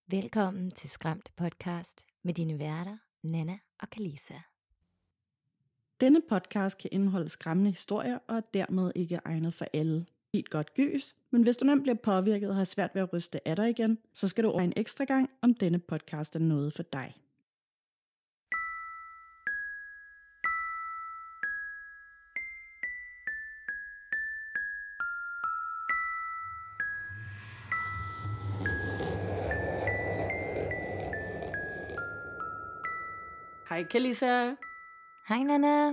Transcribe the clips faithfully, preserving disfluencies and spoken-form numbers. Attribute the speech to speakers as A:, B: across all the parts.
A: Velkommen til Skræmt Podcast med dine værter, Nana og Kalisa.
B: Denne podcast kan indeholde skræmmende historier og er dermed ikke egnet for alle. Helt godt gys, men hvis du nemt bliver påvirket og har svært ved at ryste af dig igen, så skal du over en ekstra gang, om denne podcast er noget for dig.
C: Hej Kalisa.
A: Hej Nana.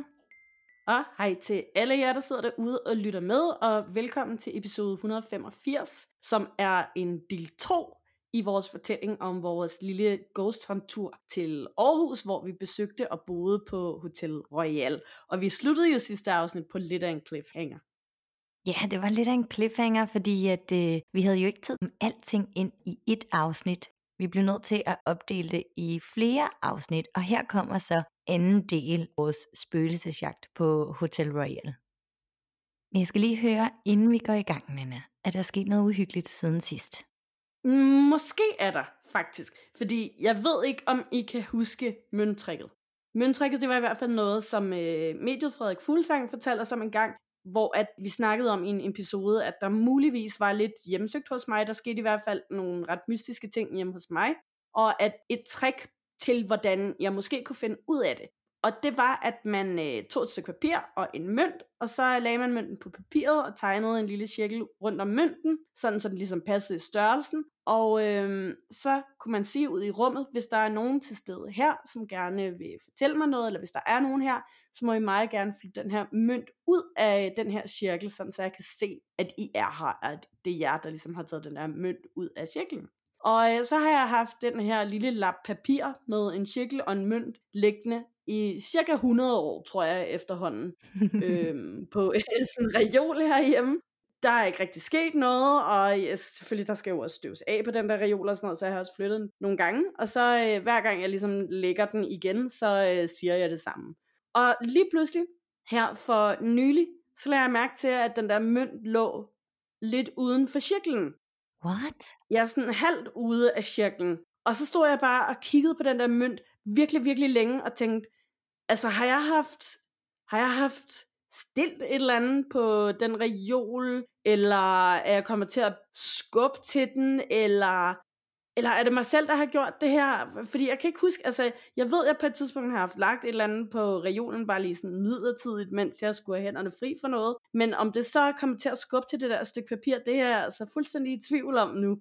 C: Og hej til alle jer, der sidder derude og lytter med, og velkommen til episode et hundrede og femogfirs, som er en del to i vores fortælling om vores lille ghost hunt tur til Aarhus, hvor vi besøgte og boede på Hotel Royal. Og vi sluttede jo sidste afsnit på lidt af en cliffhanger.
A: Ja, det var lidt af en cliffhanger, fordi at, øh, vi havde jo ikke tid om alting ind i et afsnit. Vi blev nødt til at opdele det i flere afsnit, og her kommer så anden del af vores spøgelsesjagt på Hotel Royal. Men jeg skal lige høre, inden vi går i gang, Nana, er der sket noget uhyggeligt siden sidst?
C: Måske er der faktisk, fordi jeg ved ikke, om I kan huske mønttricket. Mønttricket, det var i hvert fald noget, som øh, mediet Frederik Fuglsang fortalte os om en gang, hvor at vi snakkede om i en episode, at der muligvis var lidt hjemsøgt hos mig. Der skete i hvert fald nogle ret mystiske ting hjemme hos mig. Og at et trick til, hvordan jeg måske kunne finde ud af det. Og det var, at man øh, tog et stykke papir og en mønt, og så lagde man mønten på papiret og tegnede en lille cirkel rundt om mønten, sådan så den ligesom passede i størrelsen. Og øh, så kunne man sige ud i rummet, hvis der er nogen til stede her, som gerne vil fortælle mig noget, eller hvis der er nogen her, så må I meget gerne flytte den her mønt ud af den her cirkel, sådan så jeg kan se, at I er her, at det er jer, der ligesom har taget den her mønt ud af cirklen. Og øh, så har jeg haft den her lille lap papir med en cirkel og en mønt liggende i cirka hundrede år, tror jeg efterhånden, øhm, på sådan en reol herhjemme. Der er ikke rigtig sket noget, og ja, selvfølgelig der skal jo også støves af på den der reol og sådan noget, så jeg har også flyttet den nogle gange. Og så øh, hver gang jeg ligesom lægger den igen, så øh, siger jeg det samme. Og lige pludselig, her for nylig, så lader jeg mærke til, at den der mønt lå lidt uden for cirklen.
A: What?
C: Jeg er sådan halvt ude af cirklen. Og så stod jeg bare og kiggede på den der mønt virkelig, virkelig længe og tænkte, altså har jeg haft, har jeg haft stilt et eller andet på den reol, eller er jeg kommet til at skubbe til den, eller, eller er det mig selv, der har gjort det her? Fordi jeg kan ikke huske, altså jeg ved, at jeg på et tidspunkt har haft lagt et eller andet på reolen, bare lige sådan midlertidigt, mens jeg skulle have hænderne fri for noget. Men om det så er kommet til at skubbe til det der stykke papir, det er jeg altså fuldstændig i tvivl om nu.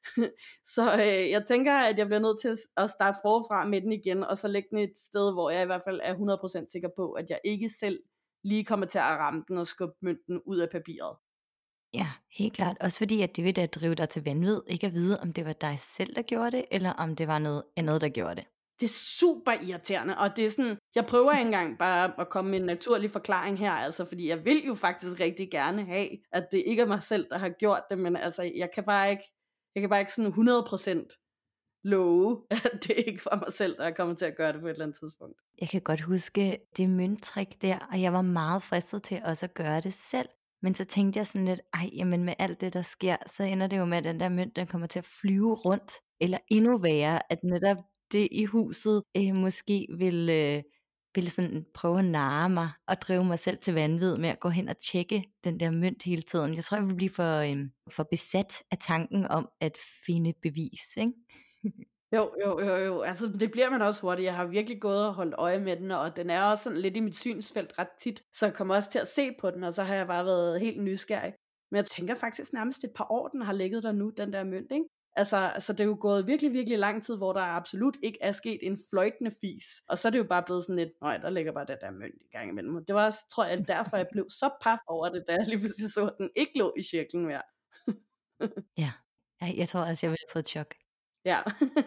C: Så øh, jeg tænker, at jeg bliver nødt til at starte forfra med den igen, og så lægge den et sted, hvor jeg i hvert fald er hundrede procent sikker på, at jeg ikke selv lige kommer til at ramme den og skubbe mønten ud af papiret.
A: Ja, helt klart. Også fordi, at det vil da drive dig til vanvid, ikke at vide, om det var dig selv, der gjorde det, eller om det var noget andet, der gjorde det.
C: Det er super irriterende, og det er sådan, jeg prøver ikke engang bare at komme med en naturlig forklaring her, altså, fordi jeg vil jo faktisk rigtig gerne have, at det ikke er mig selv, der har gjort det, men altså, jeg kan bare ikke, jeg kan bare ikke sådan hundrede procent love, at det ikke var mig selv, der er kommet til at gøre det på et eller andet tidspunkt.
A: Jeg kan godt huske det mønttrik der, og jeg var meget fristet til også at gøre det selv. Men så tænkte jeg sådan lidt, ej, jamen med alt det, der sker, så ender det jo med, at den der mønt, den kommer til at flyve rundt. Eller endnu værre, at netop det i huset øh, måske vil, øh, vil sådan prøve at narre mig og drive mig selv til vanvid med at gå hen og tjekke den der mønt hele tiden. Jeg tror, jeg vil blive for, øh, for besat af tanken om at finde bevis, ikke?
C: Jo, jo, jo, jo. Altså, det bliver man også hurtigt. Jeg har virkelig gået og holdt øje med den, og den er også sådan lidt i mit synsfelt ret tit, så jeg kommer også til at se på den, og så har jeg bare været helt nysgerrig. Men jeg tænker faktisk nærmest et par år, den har ligget der nu, den der mønt, ikke? Altså, altså, det er jo gået virkelig, virkelig lang tid, hvor der absolut ikke er sket en fløjtende fis. Og så er det jo bare blevet sådan lidt, nej, der ligger bare den der mønt i gang imellem. Det var også, tror jeg, derfor jeg blev så paf over det, da jeg lige pludselig så, at den ikke lå i cirklen mere.
A: Ja, jeg, jeg tror også, jeg ville have fået et chok.
C: Ja.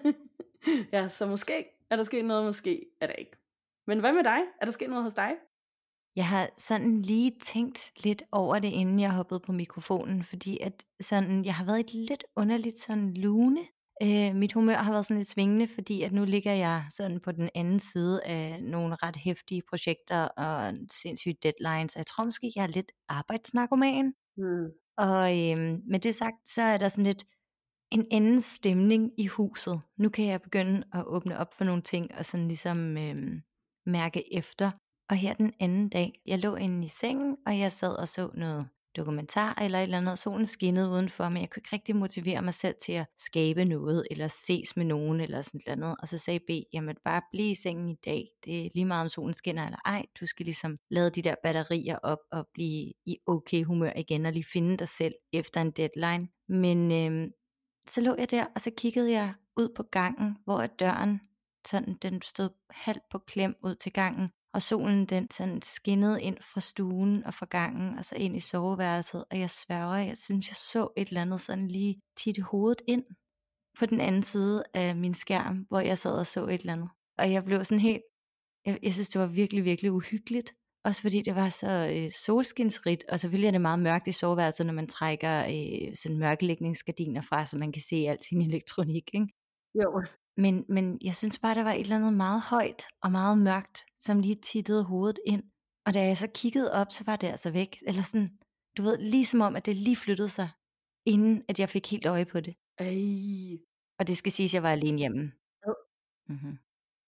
C: Ja, så måske er der sket noget, måske er der ikke. Men hvad med dig? Er der sket noget hos dig?
A: Jeg har sådan lige tænkt lidt over det, inden jeg hoppede på mikrofonen, fordi at sådan, jeg har været et lidt underligt sådan lune. Øh, mit humør har været sådan lidt svingende, fordi at nu ligger jeg sådan på den anden side af nogle ret heftige projekter og sindssyge deadlines, og jeg tror måske, jeg er lidt arbejdsnarkoman.
C: Hmm.
A: Og øh, med det sagt, så er der sådan lidt, en anden stemning i huset. Nu kan jeg begynde at åbne op for nogle ting, og sådan ligesom øhm, mærke efter. Og her den anden dag, jeg lå inde i sengen, og jeg sad og så noget dokumentar eller et eller andet, solen skinnede udenfor, men jeg kunne ikke rigtig motivere mig selv til at skabe noget, eller ses med nogen, eller sådan noget andet. Og så sagde B, jamen bare blive i sengen i dag, det er lige meget om solen skinner eller ej, du skal ligesom lade de der batterier op, og blive i okay humør igen, og lige finde dig selv efter en deadline. Men øhm, så lå jeg der, og så kiggede jeg ud på gangen, hvor døren, sådan, den stod halvt på klem ud til gangen, og solen den sådan skinnede ind fra stuen og fra gangen, og så ind i soveværelset, og jeg sværger, jeg synes, jeg så et eller andet sådan lige titte hovedet ind på den anden side af min skærm, hvor jeg sad og så et eller andet. Og jeg blev sådan helt, jeg, jeg synes, det var virkelig, virkelig uhyggeligt. Også fordi det var så øh, solskinsrigt, og selvfølgelig er det meget mørkt i soveværelset, når man trækker øh, sådan mørkelægningsgardiner fra, så man kan se alt sin elektronik, ikke?
C: Jo.
A: Men, men jeg synes bare, der var et eller andet meget højt og meget mørkt, som lige tittede hovedet ind. Og da jeg så kiggede op, så var det altså væk. Eller sådan, du ved, lige som om, at det lige flyttede sig, inden at jeg fik helt øje på det.
C: Ej.
A: Og det skal siges, at jeg var alene hjemme.
C: Ja.
A: Mm-hmm.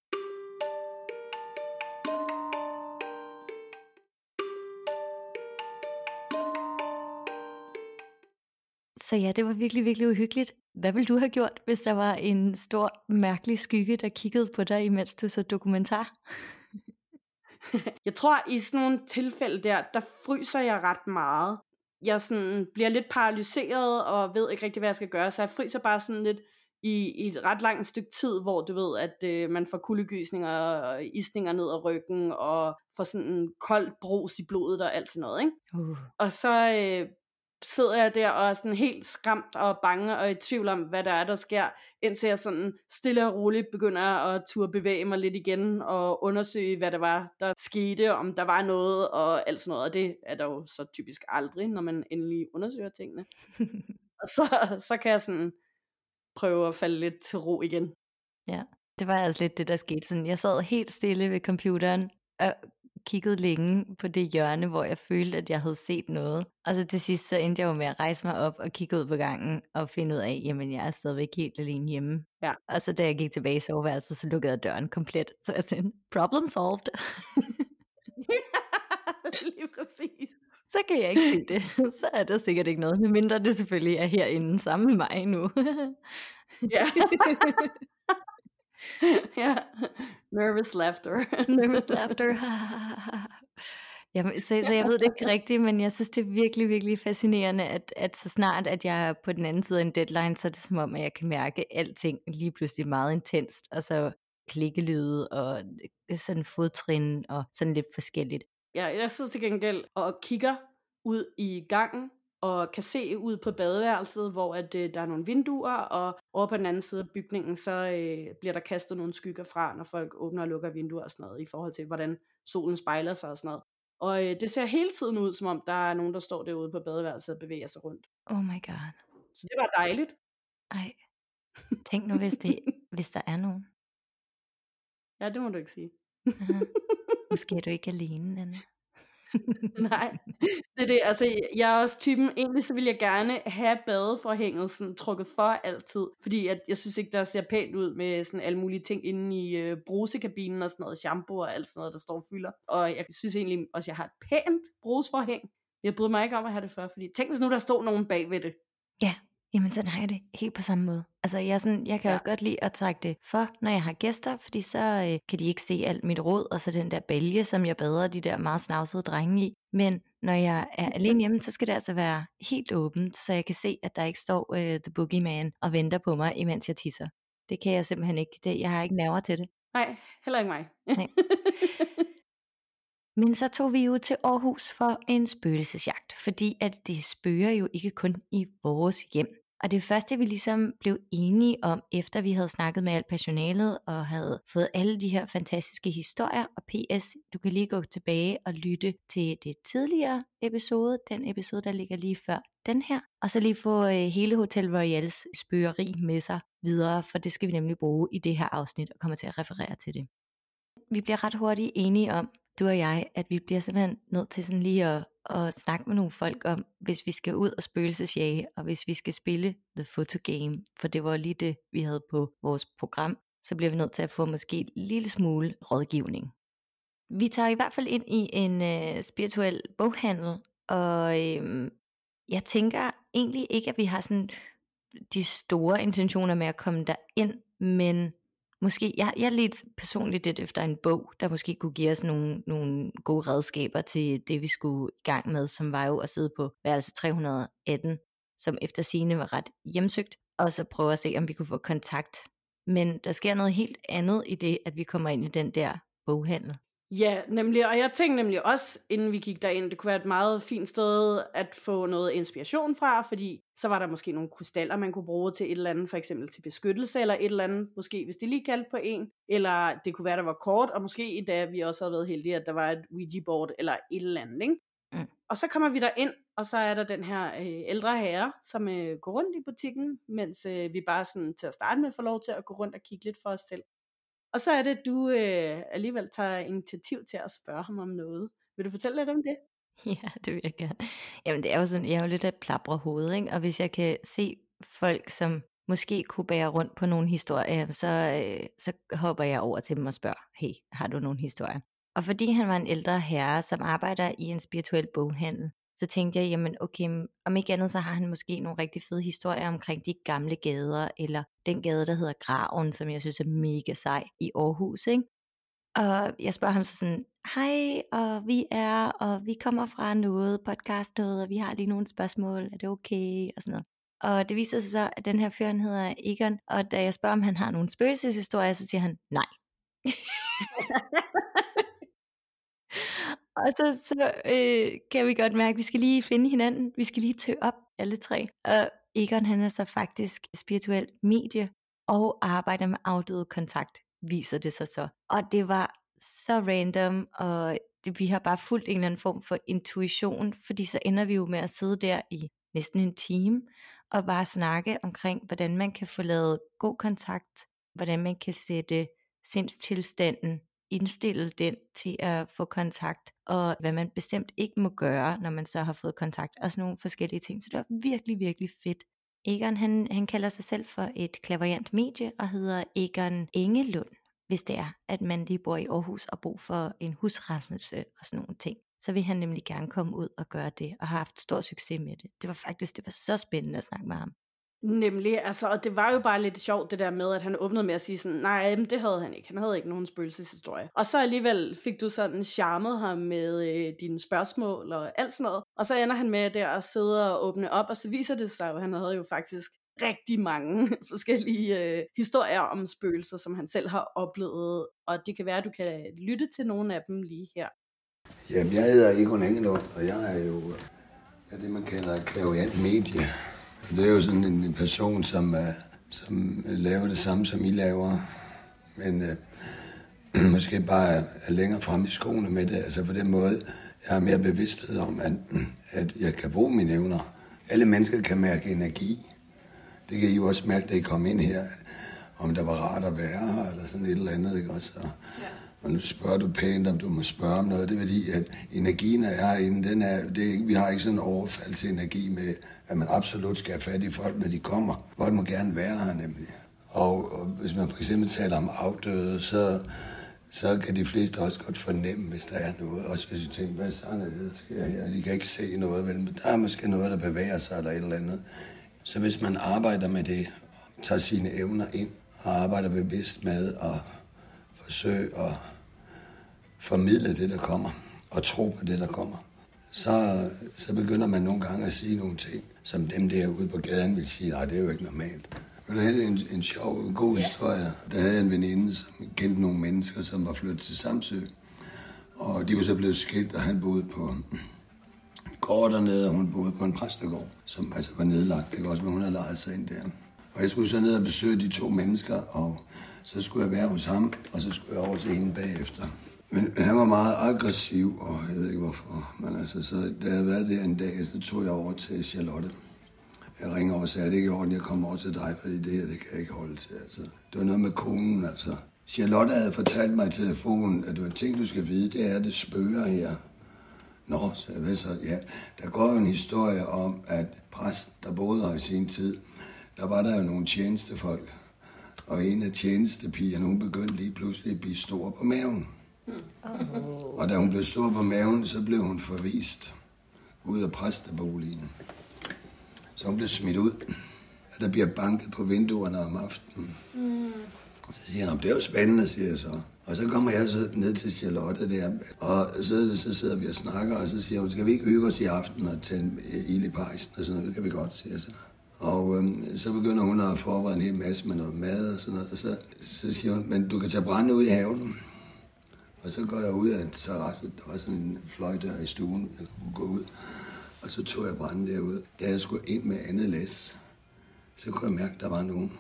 A: Så ja, det var virkelig, virkelig uhyggeligt. Hvad ville du have gjort, hvis der var en stor, mærkelig skygge, der kiggede på dig, imens du så dokumentar?
C: Jeg tror, i sådan nogle tilfælde der, der fryser jeg ret meget. Jeg sådan bliver lidt paralyseret, og ved ikke rigtig, hvad jeg skal gøre, så jeg fryser bare sådan lidt i, i et ret langt stykke tid, hvor du ved, at øh, man får kuldegysninger og isninger ned ad ryggen, og får sådan en kold brus i blodet og alt sådan noget, ikke?
A: Uh.
C: Og så øh, sidder jeg der og er sådan helt skræmt og bange og i tvivl om, hvad der er, der sker, indtil jeg sådan stille og roligt begynder at turde bevæge mig lidt igen og undersøge, hvad der var, der skete, om der var noget og alt sådan noget. Og det er der jo så typisk aldrig, når man endelig undersøger tingene. Og så, så kan jeg sådan prøve at falde lidt til ro igen.
A: Ja, det var altså lidt det, der skete. Sådan, jeg sad helt stille ved computeren og kiggede længe på det hjørne, hvor jeg følte, at jeg havde set noget. Og så til sidst, så endte jeg jo med at rejse mig op og kigge ud på gangen og finde ud af, jamen jeg er stadigvæk helt alene hjemme.
C: Ja.
A: Og så da jeg gik tilbage i soveværelset, så lukkede jeg døren komplet. Så jeg tænkte, problem solved.
C: Lige præcis.
A: Så kan jeg ikke se det. Så er der sikkert ikke noget, medmindre det selvfølgelig er herinde sammen med mig nu.
C: Ja. Ja. Nervous laughter.
A: Nervous laughter. Jamen, så, så jeg ved det ikke rigtigt, men jeg synes, det er virkelig, virkelig fascinerende, at, at så snart, at jeg er på den anden side af en deadline, så er det som om, at jeg kan mærke alting lige pludselig meget intenst, og så klikkelyde og sådan fodtrin og sådan lidt forskelligt.
C: Ja, jeg sidder til gengæld og kigger ud i gangen, og kan se ud på badeværelset, hvor at, øh, der er nogle vinduer, og over på den anden side af bygningen, så øh, bliver der kastet nogle skygger fra, når folk åbner og lukker vinduer og sådan noget, i forhold til, hvordan solen spejler sig og sådan noget. Og øh, det ser hele tiden ud, som om der er nogen, der står derude på badeværelset og bevæger sig rundt.
A: Oh my god.
C: Så det var dejligt.
A: Ej, tænk nu, hvis, det, hvis der er nogen.
C: Ja, det må du ikke sige.
A: Aha. Måske er du ikke alene, Anna.
C: Nej, det er det. Altså, jeg er også typen, egentlig så vil jeg gerne have badeforhænget sådan trukket for altid, fordi at jeg synes ikke, der ser pænt ud med sådan alle mulige ting inde i øh, brusekabinen og sådan noget, shampoo og alt sådan noget, der står og fylder. Og jeg synes egentlig også, at jeg har et pænt brugsforhæng. Jeg bryder mig ikke om at have det før, fordi tænk hvis nu, der stod nogen bag ved det.
A: Ja, jamen sådan har jeg det helt på samme måde. Altså jeg, er sådan, jeg kan ja. også godt lide at trække det for, når jeg har gæster, fordi så øh, kan de ikke se alt mit rod, og så den der bælge, som jeg bader de der meget snavsede drenge i. Men når jeg er alene hjemme, så skal det altså være helt åbent, så jeg kan se, at der ikke står øh, The Boogeyman og venter på mig, imens jeg tisser. Det kan jeg simpelthen ikke. Det, jeg har ikke nerver til det.
C: Nej, heller ikke mig.
A: Nej. Men så tog vi jo til Aarhus for en spøgelsesjagt, fordi at det spøger jo ikke kun i vores hjem. Og det første, vi ligesom blev enige om, efter vi havde snakket med alt personalet og havde fået alle de her fantastiske historier, og P S, du kan lige gå tilbage og lytte til det tidligere episode, den episode, der ligger lige før den her, og så lige få øh, hele Hotel Royals spøgeri med sig videre, for det skal vi nemlig bruge i det her afsnit og kommer til at referere til det. Vi bliver ret hurtigt enige om, du og jeg, at vi bliver simpelthen nødt til sådan lige at, at snakke med nogle folk om, hvis vi skal ud og spøgelsesjage, og hvis vi skal spille The Photo Game, for det var lige det, vi havde på vores program, så bliver vi nødt til at få måske en lille smule rådgivning. Vi tager i hvert fald ind i en øh, spirituel boghandel, og øh, jeg tænker egentlig ikke, at vi har sådan de store intentioner med at komme derind, men måske, jeg, jeg ledte personligt lidt efter en bog, der måske kunne give os nogle, nogle gode redskaber til det, vi skulle i gang med, som var jo at sidde på værelse tre hundrede og atten, som efter sigende var ret hjemsøgt, og så prøve at se, om vi kunne få kontakt. Men der sker noget helt andet i det, at vi kommer ind i den der boghandel.
C: Ja, nemlig, og jeg tænkte nemlig også, inden vi gik derind, det kunne være et meget fint sted at få noget inspiration fra, fordi så var der måske nogle krystaller, man kunne bruge til et eller andet, for eksempel til beskyttelse eller et eller andet, måske hvis det lige kaldte på en, eller det kunne være, der var kort, og måske i dag vi også havde været heldige, at der var et Ouija-board eller et eller andet, ikke? Mm. Og så kommer vi der ind, og så er der den her øh, ældre herre, som øh, går rundt i butikken, mens øh, vi bare sådan til at starte med får lov til at gå rundt og kigge lidt for os selv. Og så er det, at du øh, alligevel tager initiativ til at spørge ham om noget. Vil du fortælle lidt om det?
A: Ja, det vil jeg gerne. Jamen det er jo sådan, jeg er jo lidt af plapre hoved, ikke? Og hvis jeg kan se folk, som måske kunne bære rundt på nogle historier, så, øh, så hopper jeg over til dem og spørger, hey, har du nogle historier? Og fordi han var en ældre herre, som arbejder i en spirituel boghandel, så tænkte jeg, jamen okay, om ikke andet, så har han måske nogle rigtig fede historier omkring de gamle gader, eller den gade, der hedder Graven, som jeg synes er mega sej i Aarhus, ikke? Og jeg spørger ham så sådan, hej, og vi er, og vi kommer fra noget, podcast noget, og vi har lige nogle spørgsmål, er det okay, og sådan noget. Og det viser sig så, at den her fyr, han hedder Egon, og da jeg spørger, om han har nogle spøgelseshistorier, så siger han, nej. Og så, så øh, kan vi godt mærke, at vi skal lige finde hinanden. Vi skal lige tø op, alle tre. Og Egon, han er så faktisk spirituel medie og arbejder med afdøde kontakt, viser det sig så. Og det var så random, og det, vi har bare fulgt en eller anden form for intuition, fordi så ender vi jo med at sidde der i næsten en time, og bare snakke omkring, hvordan man kan få lavet god kontakt, hvordan man kan sætte sindstilstanden, indstille den til at få kontakt, og hvad man bestemt ikke må gøre, når man så har fået kontakt, og sådan nogle forskellige ting. Så det var virkelig, virkelig fedt. Egon, han, han kalder sig selv for et clairvoyant medie, og hedder Egon Engelund, hvis det er, at man lige bor i Aarhus og brug for en husrenselse og sådan nogle ting. Så vil han nemlig gerne komme ud og gøre det, og har haft stor succes med det. Det var faktisk, det var så spændende at snakke med ham.
C: Nemlig, altså, og det var jo bare lidt sjovt det der med, at han åbnede med at sige sådan, nej, men det havde han ikke, han havde ikke nogen spøgelseshistorie. Og så alligevel fik du sådan charmet ham med øh, dine spørgsmål og alt sådan noget, og så ender han med der at sidde og åbne op, og så viser det sig jo, at han havde jo faktisk rigtig mange forskellige øh, historier om spøgelser, som han selv har oplevet, og det kan være, at du kan lytte til nogle af dem lige her.
D: Jamen, jeg hedder Egon Engelund, og jeg er jo ja, det, man kalder clairvoyant medie. Det er jo sådan en person, som, uh, som laver det samme, som I laver, men uh, måske bare er, er længere frem i skoene med det. Altså på den måde, jeg har mere bevidsthed om, at, at jeg kan bruge mine evner. Alle mennesker kan mærke energi. Det kan I jo også mærke, da I kom ind her, om der var rart at være her, eller sådan et eller andet, ikke også? Og, og nu spørger du pænt, om du må spørge om noget. Det er fordi, at energien er herinde, den er, det er, vi har ikke sådan en overfaldsenergi med, at man absolut skal have fat i folk, når de kommer. Folk må gerne være her nemlig. Og, og hvis man for eksempel taler om afdøde, så, så kan de fleste også godt fornemme, hvis der er noget. Også hvis de tænker, hvad sådan er det, der sker her? De kan ikke se noget, men der er måske noget, der bevæger sig eller et eller andet. Så hvis man arbejder med det, tager sine evner ind og arbejder bevidst med at forsøge at formidle det, der kommer, og tro på det, der kommer, så, så begynder man nogle gange at sige nogle ting, som dem derude på gaden vil sige, nej, det er jo ikke normalt. Og der havde en, en sjov, en god historie. Der havde en veninde, som kendte nogle mennesker, som var flyttet til Samsø, og de var så blevet skilt, og han boede på gård dernede, og hun boede på en præstegård, som altså var nedlagt, ikke også, men hun havde lejet sig ind der. Og jeg skulle så ned og besøge de to mennesker, og så skulle jeg være hos ham, og så skulle jeg over til hende bagefter. Men, men han var meget aggressiv, og jeg ved ikke hvorfor. Men altså, så da jeg havde været der en dag, så tog jeg over til Charlotte. Jeg ringer over og sagde, at det ikke er ordentligt, jeg kommer over til dig, fordi det her, det kan jeg ikke holde til. Altså, det var noget med konen, altså. Charlotte havde fortalt mig i telefonen, at du en ting, du skal vide, det er, at det spørger her. Nå, så jeg ved så, ja. Der går jo en historie om, at præsten, der boede her i sin tid, der var der jo nogle tjenestefolk. Og en af tjenestepigerne, hun begyndte lige pludselig at blive stor på maven. Oh. Og da hun blev stor på maven, så blev hun forvist ud af præsteboligen. Så hun blev smidt ud. Og der bliver banket på vinduerne om aftenen. Mm. Så siger han, det er jo spændende, siger jeg så. Og så kommer jeg så ned til Charlotte der, og så, så sidder vi og snakker, og så siger hun, skal vi ikke hygge os i aften og tænde ild i pejsen og sådan noget? Det kan vi godt, siger jeg så. Og øhm, så begynder hun at forberede en hel masse med noget mad og sådan noget, og så, så siger hun, men du kan tage brænde ud i haven. Og så går jeg ud af terrasset, der var sådan en fløjte der i stuen, jeg kunne gå ud. Og så tog jeg brænde derud. Da jeg skulle ind med andet læs, så kunne jeg mærke, at der var nogen.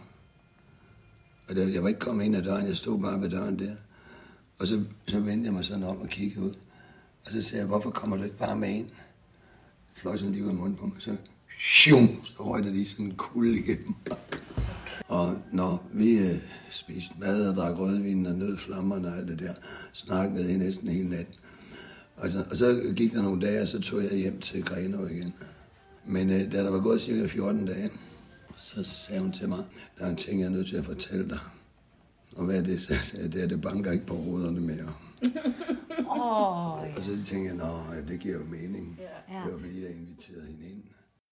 D: Og der, jeg var ikke kommet ind ad døren, jeg stod bare ved døren der. Og så, så vendte jeg mig sådan om og kiggede ud. Og så sagde jeg, hvorfor kommer du ikke bare med ind? Fløj sådan lige ud af munden på mig, så, shum, så røg der lige sådan en kulde igennem. Og når vi øh, spiste mad og drak rødvin og nød flammerne og alt det der, snakkede jeg næsten hele natten. Og så, og så gik der nogle dage, og så tog jeg hjem til Grenaa igen. Men øh, da der var gået cirka fjorten dage, så sagde hun til mig, der er en ting, jeg er nødt til at fortælle dig. Og hvad er det? Så sagde jeg, det er, det banker ikke på ruderne mere. Oh. Og så tænkte jeg, nå, ja, det giver jo mening. Yeah. Det var fordi, jeg inviterede hende ind.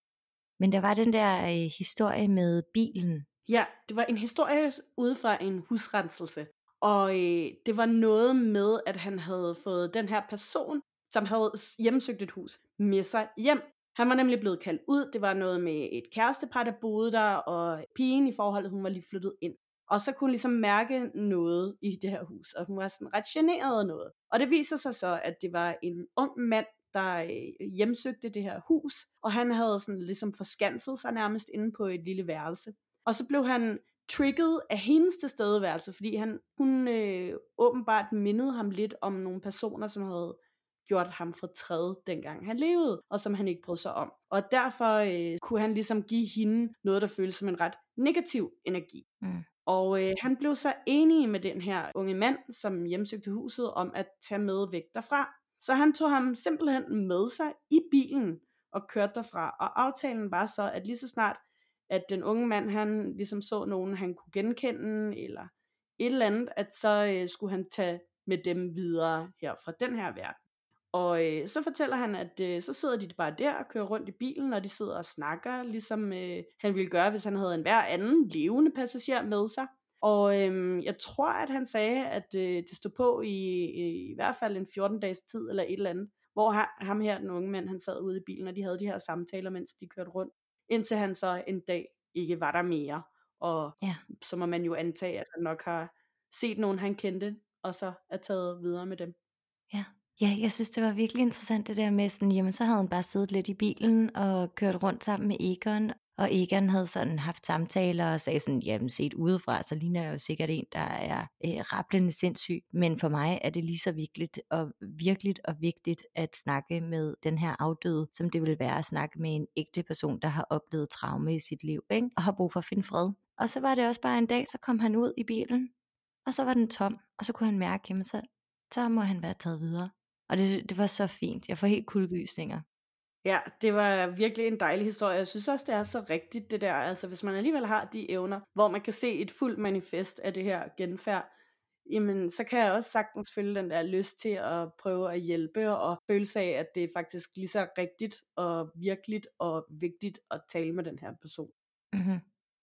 A: Men der var den der øh, historie med bilen.
C: Ja, det var en historie ude fra en husrenselse. Og øh, det var noget med, at han havde fået den her person, som havde hjemsøgt et hus, med sig hjem. Han var nemlig blevet kaldt ud. Det var noget med et kærestepar, der boede der, og pigen i forholdet, hun var lige flyttet ind. Og så kunne hun ligesom mærke noget i det her hus, og hun var sådan ret generet af noget. Og det viser sig så, at det var en ung mand, der hjemsøgte det her hus, og han havde sådan ligesom forskanset sig nærmest inde på et lille værelse. Og så blev han trigget af hendes tilstedeværelse, fordi han, hun øh, åbenbart mindede ham lidt om nogle personer, som havde gjort ham fortræd, dengang han levede, og som han ikke brød sig om. Og derfor øh, kunne han ligesom give hende noget, der føltes som en ret negativ energi. Mm. Og øh, han blev så enig med den her unge mand, som hjemsøgte huset, om at tage med væk derfra. Så han tog ham simpelthen med sig i bilen og kørte derfra. Og aftalen var så, at lige så snart, at den unge mand, han ligesom så nogen, han kunne genkende, eller et eller andet, at så øh, skulle han tage med dem videre her fra den her verden. Og øh, så fortæller han, at øh, så sidder de bare der og kører rundt i bilen, og de sidder og snakker, ligesom øh, han ville gøre, hvis han havde en hver anden levende passager med sig. Og øh, jeg tror, at han sagde, at øh, det stod på i, i, i hvert fald en fjorten dages tid, eller et eller andet, hvor han, ham her, den unge mand, han sad ude i bilen, og de havde de her samtaler, mens de kørte rundt, indtil han så en dag ikke var der mere. Og ja. Så må man jo antage, at han nok har set nogen, han kendte, og så er taget videre med dem.
A: Ja. Ja, jeg synes, det var virkelig interessant det der med sådan, jamen så havde han bare siddet lidt i bilen og kørt rundt sammen med Egon, og Egon havde sådan haft samtaler og sagde sådan, jamen set udefra, så ligner jeg jo sikkert en, der er øh, rablende sindssyg, men for mig er det lige så vigtigt og virkeligt og vigtigt at snakke med den her afdøde, som det vil være at snakke med en ægte person, der har oplevet traume i sit liv, ikke? Og har brug for at finde fred. Og så var det også bare en dag, så kom han ud i bilen, og så var den tom, og så kunne han mærke, jamen så, så må han være taget videre. Og det, det var så fint. Jeg får helt kuldegysninger.
C: Ja, det var virkelig en dejlig historie. Jeg synes også, det er så rigtigt det der. Altså hvis man alligevel har de evner, hvor man kan se et fuldt manifest af det her genfærd, jamen så kan jeg også sagtens føle den der lyst til at prøve at hjælpe, og følelse af, at det er faktisk lige så rigtigt og virkeligt og vigtigt at tale med den her person.
A: Mm-hmm.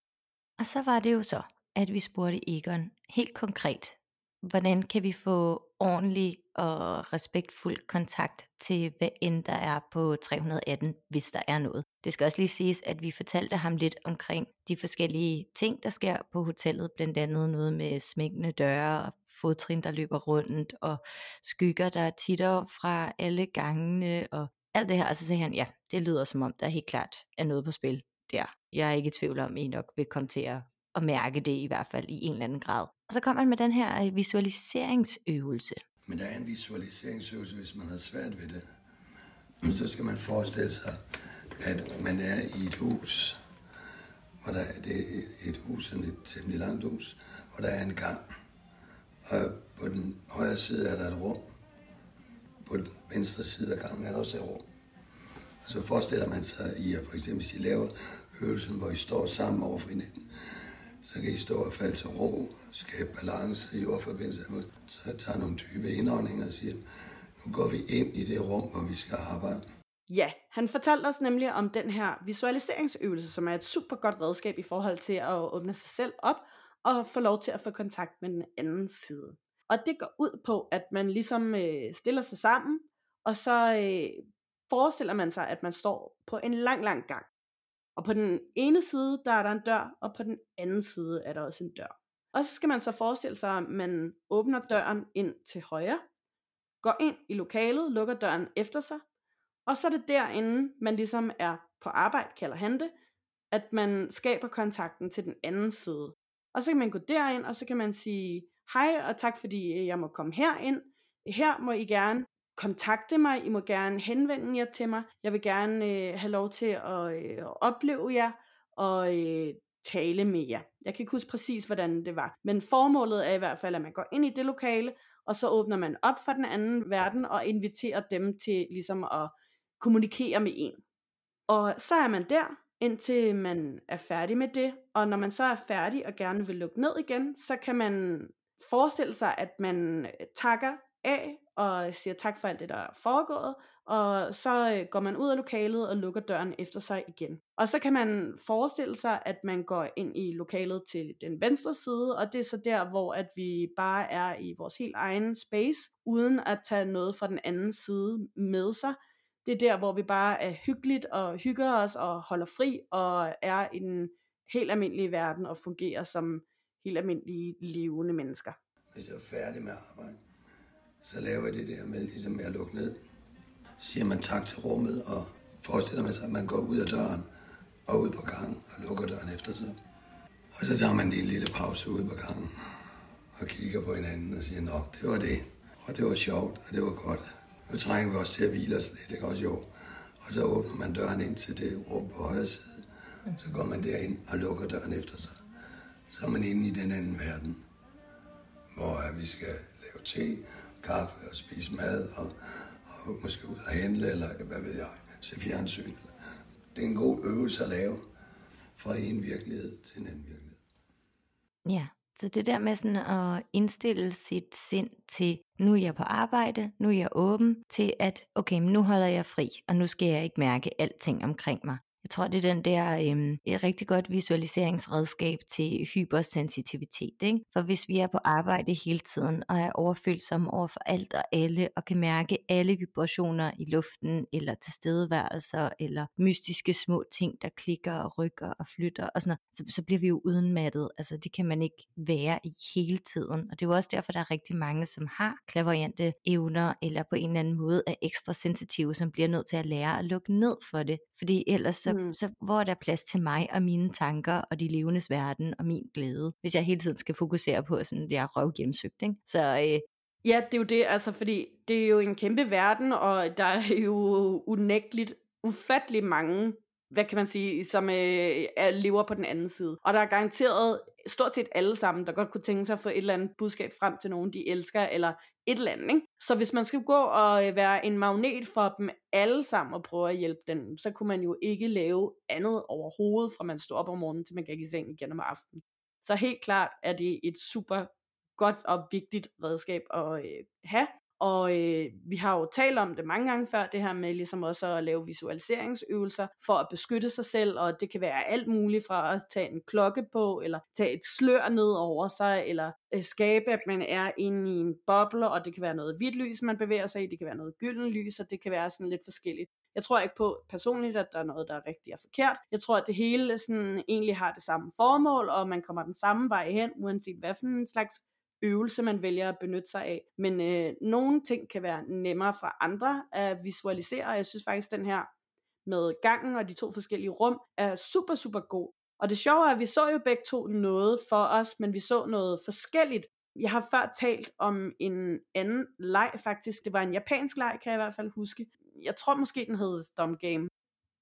A: Og så var det jo så, at vi spurgte Egon helt konkret, hvordan kan vi få ordentlig og respektfuld kontakt til hvad end der er på tre hundrede atten, hvis der er noget. Det skal også lige siges, at vi fortalte ham lidt omkring de forskellige ting, der sker på hotellet, blandt andet noget med smækkende døre og fodtrin, der løber rundt, og skygger, der titter fra alle gangene, og alt det her. Og så sagde han, ja, det lyder som om, der helt klart er noget på spil der. Jeg er ikke i tvivl om, at I nok vil komme til at og mærke det i hvert fald i en eller anden grad. Og så kommer man med den her visualiseringsøvelse.
D: Men der er en visualiseringsøvelse, hvis man har svært ved det. Så skal man forestille sig, at man er i et hus, hvor der er det et hus, et temmelig langt hus, hvor der er en gang. Og på den højre side er der et rum. På den venstre side af gangen er der også et rum. Og så forestiller man sig, I at for eksempel, hvis I laver øvelsen, hvor I står sammen over for hinanden, så kan I stå og falde til ro, skabe balance i jordforbindelse, så tager nogle dybe indåndinger og siger, nu går vi ind i det rum, hvor vi skal arbejde.
C: Ja, han fortalte os nemlig om den her visualiseringsøvelse, som er et super godt redskab i forhold til at åbne sig selv op og få lov til at få kontakt med den anden side. Og det går ud på, at man ligesom øh, stiller sig sammen, og så øh, forestiller man sig, at man står på en lang, lang gang. Og på den ene side, der er der en dør, og på den anden side er der også en dør. Og så skal man så forestille sig, at man åbner døren ind til højre, går ind i lokalet, lukker døren efter sig, og så er det derinde, man ligesom er på arbejde, kalder han det, at man skaber kontakten til den anden side. Og så kan man gå derind, og så kan man sige, hej, og tak fordi jeg må komme herind. Her må I gerne kontakte mig, I må gerne henvende jer til mig. Jeg vil gerne øh, have lov til at øh, opleve jer og øh, tale med jer. Jeg kan ikke huske præcis, hvordan det var. Men formålet er i hvert fald, at man går ind i det lokale, og så åbner man op for den anden verden og inviterer dem til ligesom at kommunikere med en. Og så er man der, indtil man er færdig med det. Og når man så er færdig og gerne vil lukke ned igen, så kan man forestille sig, at man takker af og siger tak for alt det, der er foregået, og så går man ud af lokalet og lukker døren efter sig igen. Og så kan man forestille sig, at man går ind i lokalet til den venstre side, og det er så der, hvor at vi bare er i vores helt egen space, uden at tage noget fra den anden side med sig. Det er der, hvor vi bare er hyggeligt og hygger os og holder fri og er i den helt almindelige verden og fungerer som helt almindelige levende mennesker.
D: Hvis jeg er færdig med arbejde, så laver jeg det der med ligesom at lukke ned. Så siger man tak til rummet og forestiller man sig, at man går ud af døren og ud på gangen og lukker døren efter sig. Og så tager man lige en lille pause ude på gangen og kigger på hinanden og siger, nå, det var det. Og det var sjovt, og det var godt. Nu trænger vi også til at hvile os lidt, det er også jo. Og så åbner man døren ind til det rum på højre side. Så går man derind og lukker døren efter sig. Så er man inde i den anden verden, hvor vi skal lave te, kaffe og spise mad og, og måske ud og handle, eller hvad ved jeg, se fjernsyn. Det er en god øvelse at lave fra en virkelighed til en anden virkelighed.
A: Ja, så det der med sådan at indstille sit sind til, nu er jeg på arbejde, nu er jeg åben, til at okay, nu holder jeg fri, og nu skal jeg ikke mærke alting omkring mig. Jeg tror, det er den der øhm, et rigtig godt visualiseringsredskab til hypersensitivitet, ikke? For hvis vi er på arbejde hele tiden og er overfølsomme over for alt og alle og kan mærke alle vibrationer i luften eller tilstedeværelser eller mystiske små ting, der klikker og rykker og flytter og sådan noget, så, så bliver vi jo udenmattet. Altså det kan man ikke være i hele tiden. Og det er jo også derfor, der er rigtig mange, som har clairvoyante evner eller på en eller anden måde er ekstra sensitive, som bliver nødt til at lære at lukke ned for det. Fordi ellers så Mm. så hvor er der plads til mig og mine tanker og de levendes verden og min glæde, hvis jeg hele tiden skal fokusere på sådan det er røvhjemsøgt, ikke? Så øh...
C: ja, det er jo det, altså fordi det er jo en kæmpe verden, og der er jo unægteligt ufattelig mange, hvad kan man sige, som øh, er, lever på den anden side. Og der er garanteret stort set alle sammen, der godt kunne tænke sig at få et eller andet budskab frem til nogen, de elsker, eller et eller andet, ikke? Så hvis man skal gå og øh, være en magnet for dem alle sammen og prøve at hjælpe dem, så kunne man jo ikke lave andet overhovedet, fra man står op om morgenen, til man kan i seng igen om aftenen. Så helt klart er det et super godt og vigtigt redskab at øh, have. Og øh, vi har jo talt om det mange gange før, det her med ligesom også at lave visualiseringsøvelser for at beskytte sig selv, og det kan være alt muligt fra at tage en klokke på, eller tage et slør ned over sig, eller øh, skabe, at man er inde i en boble, og det kan være noget hvidt lys, man bevæger sig i, det kan være noget gylden lys, og det kan være sådan lidt forskelligt. Jeg tror ikke på personligt, at der er noget, der er rigtigt og forkert. Jeg tror, at det hele sådan egentlig har det samme formål, og man kommer den samme vej hen, uanset hvad for en slags øvelse, man vælger at benytte sig af. Men øh, nogle ting kan være nemmere for andre at visualisere, og jeg synes faktisk, den her med gangen og de to forskellige rum er super, super god. Og det sjove er, at vi så jo begge to noget for os, men vi så noget forskelligt. Jeg har før talt om en anden leg faktisk. Det var en japansk leg, kan jeg i hvert fald huske. Jeg tror måske, den hed Stomp Game.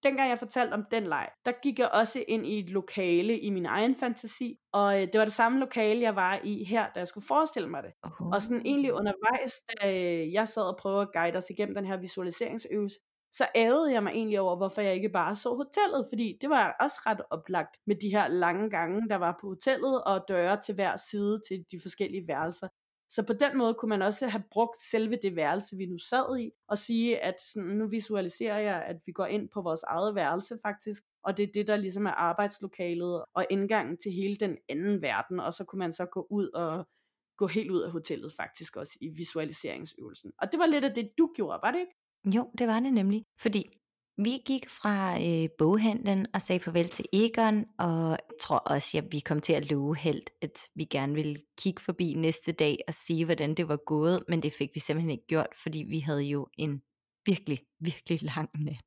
C: dengang jeg fortalte om den leg, der gik jeg også ind i et lokale i min egen fantasi, og det var det samme lokale, jeg var i her, da jeg skulle forestille mig det. Uh-huh. Og sådan egentlig undervejs, da jeg sad og prøvede at guide os igennem den her visualiseringsøvelse, så ærgede jeg mig egentlig over, hvorfor jeg ikke bare så hotellet, fordi det var også ret oplagt med de her lange gange, der var på hotellet, og døre til hver side til de forskellige værelser. Så på den måde kunne man også have brugt selve det værelse, vi nu sad i, og sige, at sådan, nu visualiserer jeg, at vi går ind på vores eget værelse faktisk, og det er det, der ligesom er arbejdslokalet og indgangen til hele den anden verden, og så kunne man så gå ud og gå helt ud af hotellet faktisk også i visualiseringsøvelsen. Og det var lidt af det, du gjorde, var det ikke?
A: Jo, det var det nemlig, fordi vi gik fra øh, boghandlen og sagde farvel til Egon, og jeg tror også, at vi kom til at love helt, at vi gerne ville kigge forbi næste dag og sige, hvordan det var gået, men det fik vi simpelthen ikke gjort, fordi vi havde jo en virkelig, virkelig lang nat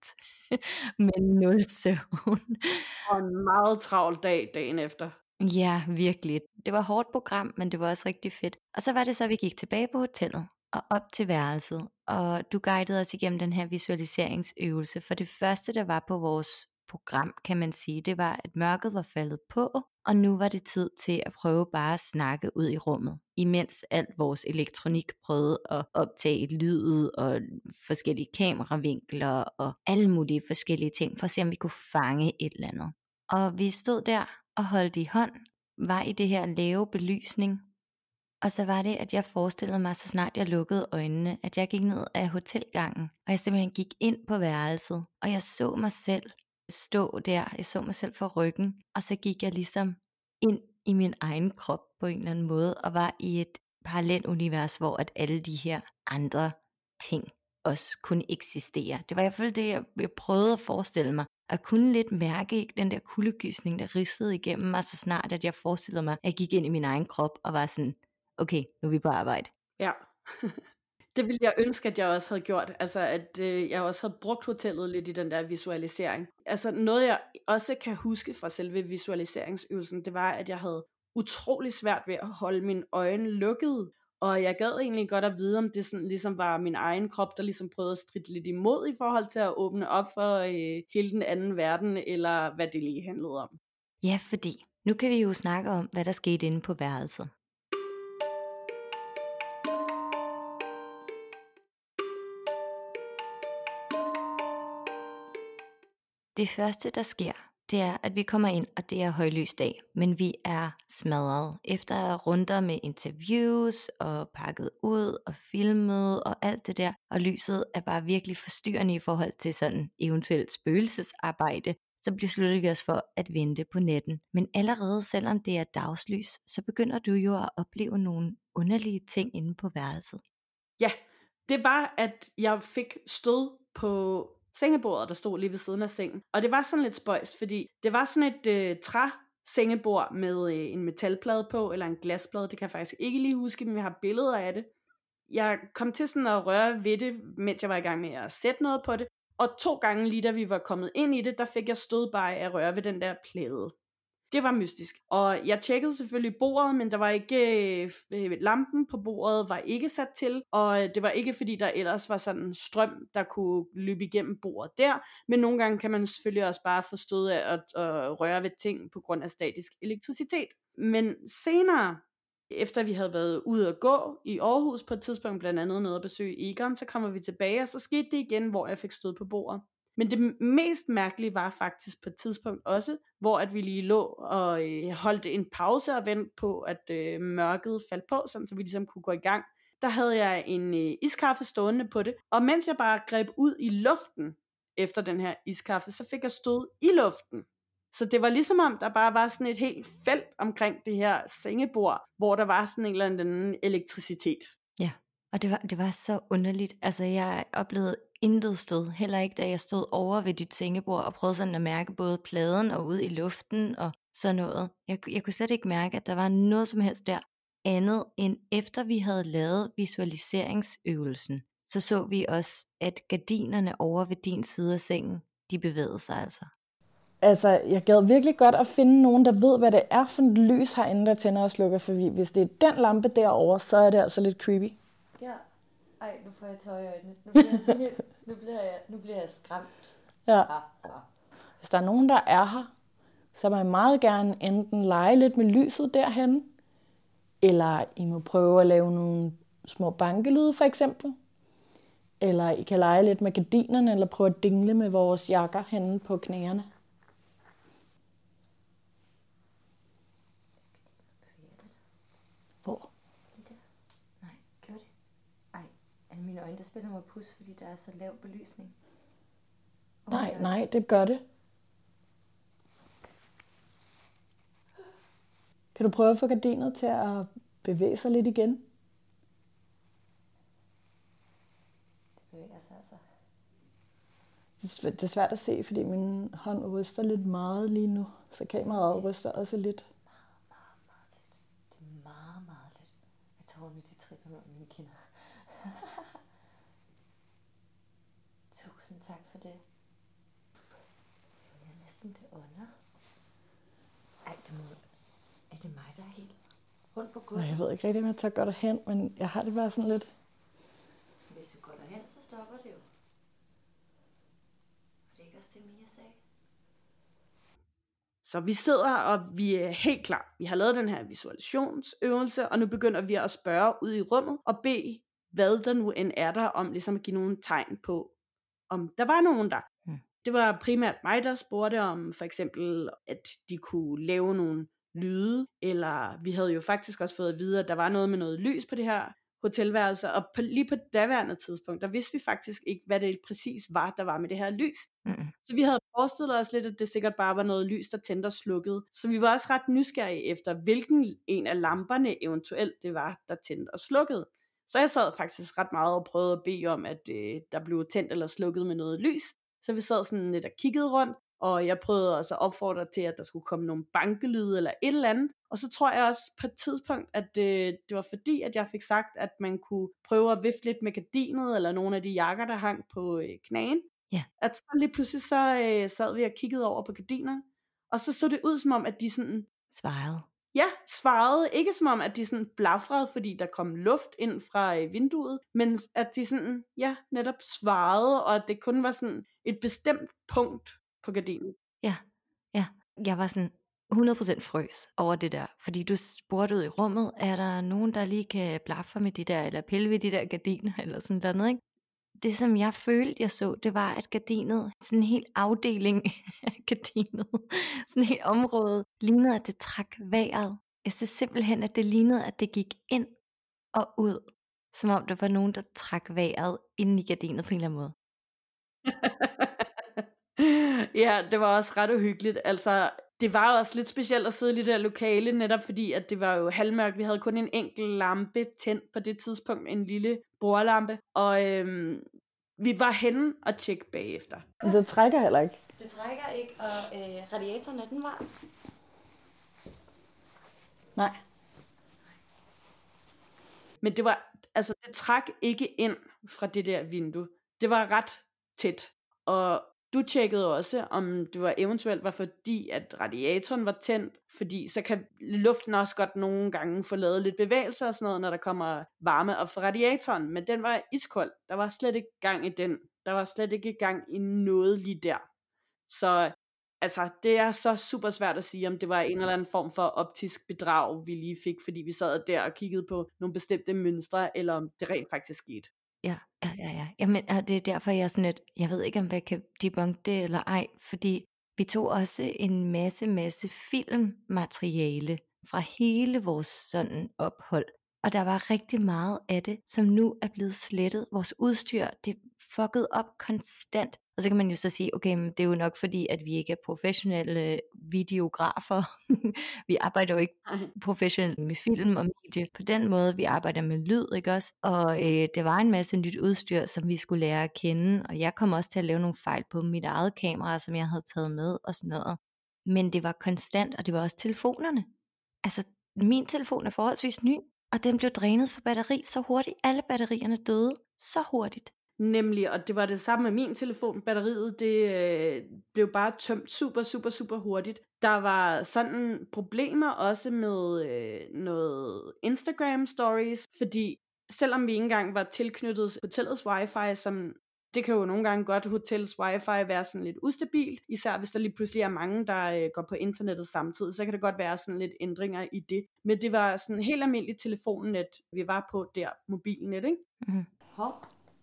A: med nul søvn.
C: Og en meget travl dag dagen efter.
A: Ja, virkelig. Det var et hårdt program, men det var også rigtig fedt. Og så var det så, at vi gik tilbage på hotellet og op til værelset, og du guidede os igennem den her visualiseringsøvelse, for det første, der var på vores program, kan man sige, det var, at mørket var faldet på, og nu var det tid til at prøve bare at snakke ud i rummet, imens alt vores elektronik prøvede at optage lydet og forskellige kameravinkler og alle mulige forskellige ting, for at se, om vi kunne fange et eller andet. Og vi stod der og holdt i hånd, var i det her lave belysning, og så var det, at jeg forestillede mig, så snart jeg lukkede øjnene, at jeg gik ned af hotelgangen, og jeg simpelthen gik ind på værelset, og jeg så mig selv stå der, jeg så mig selv fra ryggen, og så gik jeg ligesom ind i min egen krop på en eller anden måde, og var i et parallelt univers, hvor at alle de her andre ting også kunne eksistere. Det var i hvert fald det, jeg prøvede at forestille mig, at kunne lidt mærke den der kuldegysning, der ridsede igennem mig, så snart at jeg forestillede mig, at jeg gik ind i min egen krop, og var sådan, okay, nu er vi på arbejde.
C: Ja, det ville jeg ønske, at jeg også havde gjort. Altså, at øh, jeg også havde brugt hotellet lidt i den der visualisering. Altså, noget jeg også kan huske fra selve visualiseringsøvelsen, det var, at jeg havde utrolig svært ved at holde mine øjne lukkede. Og jeg gad egentlig godt at vide, om det sådan, ligesom var min egen krop, der ligesom prøvede at stritte lidt imod i forhold til at åbne op for øh, hele den anden verden, eller hvad det lige handlede om.
A: Ja, fordi nu kan vi jo snakke om, hvad der skete inde på værelset. Det første, der sker, det er, at vi kommer ind, og det er højlys dag, men vi er smadret. Efter runder med interviews og pakket ud og filmet og alt det der, og lyset er bare virkelig forstyrrende i forhold til sådan eventuelt spøgelsesarbejde, så beslutter vi os for at vente på natten. Men allerede selvom det er dagslys, så begynder du jo at opleve nogle underlige ting inde på værelset.
C: Ja, det var, at jeg fik stød på sengebordet, der stod lige ved siden af sengen. Og det var sådan lidt spøjs, fordi det var sådan et øh, træ-sengebord med øh, en metalplade på, eller en glasplade, det kan jeg faktisk ikke lige huske, men jeg har billeder af det. Jeg kom til sådan at røre ved det, mens jeg var i gang med at sætte noget på det, og to gange lige da vi var kommet ind i det, der fik jeg stød bare af at røre ved den der plade. Det var mystisk. Og jeg tjekkede selvfølgelig bordet, men der var ikke øh, lampen på bordet var ikke sat til, og det var ikke fordi der ellers var sådan en strøm, der kunne løbe igennem bordet der, men nogle gange kan man selvfølgelig også bare få stød af at, at røre ved ting på grund af statisk elektricitet. Men senere, efter vi havde været ude at gå i Aarhus på et tidspunkt, blandt andet nede at besøge Egon, så kommer vi tilbage, og så skete det igen, hvor jeg fik stød på bordet. Men det mest mærkelige var faktisk på et tidspunkt også, hvor at vi lige lå og øh, holdt en pause og ventede på, at øh, mørket faldt på, sådan, så vi ligesom kunne gå i gang. Der havde jeg en øh, iskaffe stående på det, og mens jeg bare greb ud i luften efter den her iskaffe, så fik jeg stød i luften. Så det var ligesom om, der bare var sådan et helt felt omkring det her sengebord, hvor der var sådan en eller anden elektricitet.
A: Ja, og det var, det var så underligt. Altså jeg oplevede intet stød, heller ikke da jeg stod over ved dit sengebord og prøvede sådan at mærke både pladen og ud i luften og sådan noget. Jeg, jeg kunne slet ikke mærke, at der var noget som helst der andet end efter vi havde lavet visualiseringsøvelsen. Så så vi også, at gardinerne over ved din side af sengen, de bevægede sig altså.
B: Altså, jeg gad virkelig godt at finde nogen, der ved, hvad det er for et lys herinde, der tænder og slukker, for hvis det er den lampe derovre, så er det altså lidt creepy.
A: Ja, ej, nu får jeg tøj i øjnene. Nu bliver jeg, helt, nu bliver jeg, nu bliver jeg skræmt.
B: Ja. Hvis der er nogen, der er her, så må jeg meget gerne enten lege lidt med lyset derhen, eller I må prøve at lave nogle små bankelyde for eksempel. Eller I kan lege lidt med gardinerne, eller prøve at dingle med vores jakker henne på knæerne. Hvor?
A: Det der. Nej, gjorde det? Ej, er det mine øjne, der spiller mig pus, fordi der er så lav belysning? Oh,
B: Nej,
A: nej,
B: nej, det gør det. Kan du prøve at få gardinet til at bevæge sig lidt igen?
A: Det bevæger sig altså.
B: Det er svært at se, fordi min hånd ryster lidt meget lige nu. Så kameraet ryster også lidt.
A: Meget, meget, meget lidt. Det er meget, meget lidt. Jeg tårerne, de triller ned af mine kinder. Tusind tak for det. Jeg er næsten det under. Ej, det må... Er det mig, der er helt rundt på gulvet?
B: Nej, jeg ved ikke rigtig, om jeg tager godt hen, men jeg har det bare sådan lidt...
A: Hvis du går derhen, så stopper det jo. Og det er ikke også det, Mia sagde?
C: Så vi sidder, og vi er helt klar. Vi har lavet den her visualisationsøvelse, og nu begynder vi at spørge ud i rummet, og bede, hvad der nu end er der, om ligesom at give nogle tegn på, om der var nogen der.
A: Hmm.
C: Det var primært mig, der spurgte om for eksempel, at de kunne lave nogle lyde, eller vi havde jo faktisk også fået at vide, at der var noget med noget lys på det her hotelværelse, og på, lige på daværende tidspunkt, der vidste vi faktisk ikke, hvad det præcis var, der var med det her lys.
A: Mm-mm.
C: Så vi havde forestillet os lidt, at det sikkert bare var noget lys, der tændte og slukkede. Så vi var også ret nysgerrige efter, hvilken en af lamperne eventuelt det var, der tændte og slukkede. Så jeg sad faktisk ret meget og prøvede at bede om, at øh, der blev tændt eller slukket med noget lys. Så vi sad sådan lidt og kiggede rundt, og jeg prøvede også at opfordre til, at der skulle komme nogle bankelyde eller et eller andet. Og så tror jeg også på et tidspunkt, at øh, det var fordi, at jeg fik sagt, at man kunne prøve at vifte lidt med gardinet, eller nogle af de jakker, der hang på øh, knæen.
A: Ja.
C: At så lige pludselig så øh, sad vi og kiggede over på gardinerne, og så så det ud som om, at de sådan...
A: Svarede.
C: Ja, svarede. Ikke som om, at de sådan blafrede, fordi der kom luft ind fra øh, vinduet, men at de sådan, ja, netop svarede, og at det kun var sådan et bestemt punkt på gardinen.
A: Ja, ja. Jeg var sådan hundrede procent frøs over det der, fordi du spurgte ud i rummet, er der nogen, der lige kan blaffe med de der, eller pille ved de der gardiner, eller sådan noget, ikke? Det, som jeg følte, jeg så, det var, at gardinet, sådan en hel afdeling af gardinet, sådan et helt område, lignede, at det trak vejret. Jeg synes simpelthen, at det lignede, at det gik ind og ud, som om der var nogen, der trak vejret inde i gardinet på en eller anden måde.
C: Ja, det var også ret uhyggeligt. Altså, det var også lidt specielt at sidde i det der lokale, netop fordi, at det var jo halvmørkt. Vi havde kun en enkelt lampe tændt på det tidspunkt, en lille bordlampe, og øhm, vi var henne og tjekke bagefter.
B: Men det trækker heller ikke.
A: Det trækker ikke, og øh, radiatoren er den varm.
B: Nej.
C: Men det var, altså det trak ikke ind fra det der vindue. Det var ret tæt, og du tjekkede også, om det var eventuelt var fordi, at radiatoren var tændt, fordi så kan luften også godt nogle gange få lavet lidt bevægelser og sådan noget, når der kommer varme op fra radiatoren, men den var iskold. Der var slet ikke gang i den. Der var slet ikke gang i noget lige der. Så altså, det er så super svært at sige, om det var en eller anden form for optisk bedrag, vi lige fik, fordi vi sad der og kiggede på nogle bestemte mønstre, eller om det rent faktisk skete.
A: Ja, ja, ja, ja. Jamen, og det er derfor, jeg er sådan lidt, jeg ved ikke, om jeg kan debunke det eller ej, fordi vi tog også en masse, masse filmmateriale fra hele vores sådan ophold, og der var rigtig meget af det, som nu er blevet slettet. Vores udstyr, det fucket op konstant. Og så kan man jo så sige, okay, men det er jo nok fordi, at vi ikke er professionelle videografer. Vi arbejder jo ikke professionelt med film og medie. På den måde, vi arbejder med lyd, ikke også? Og øh, det var en masse nyt udstyr, som vi skulle lære at kende. Og jeg kom også til at lave nogle fejl på mit eget kamera, som jeg havde taget med og sådan noget. Men det var konstant, og det var også telefonerne. Altså, min telefon er forholdsvis ny, og den blev drænet for batteri så hurtigt. Alle batterierne døde så hurtigt.
C: Nemlig, og det var det samme med min telefon. Batteriet, det øh, blev bare tømt super, super, super hurtigt. Der var sådan problemer også med øh, noget Instagram stories, fordi selvom vi ikke engang var tilknyttet hotellets wifi, som det kan jo nogle gange godt hotels wifi være sådan lidt ustabilt, især hvis der lige pludselig er mange, der øh, går på internettet samtidig, så kan det godt være sådan lidt ændringer i det. Men det var sådan helt almindeligt telefonnet, vi var på der, mobilnet, ikke?
A: Mm-hmm.
C: Hov.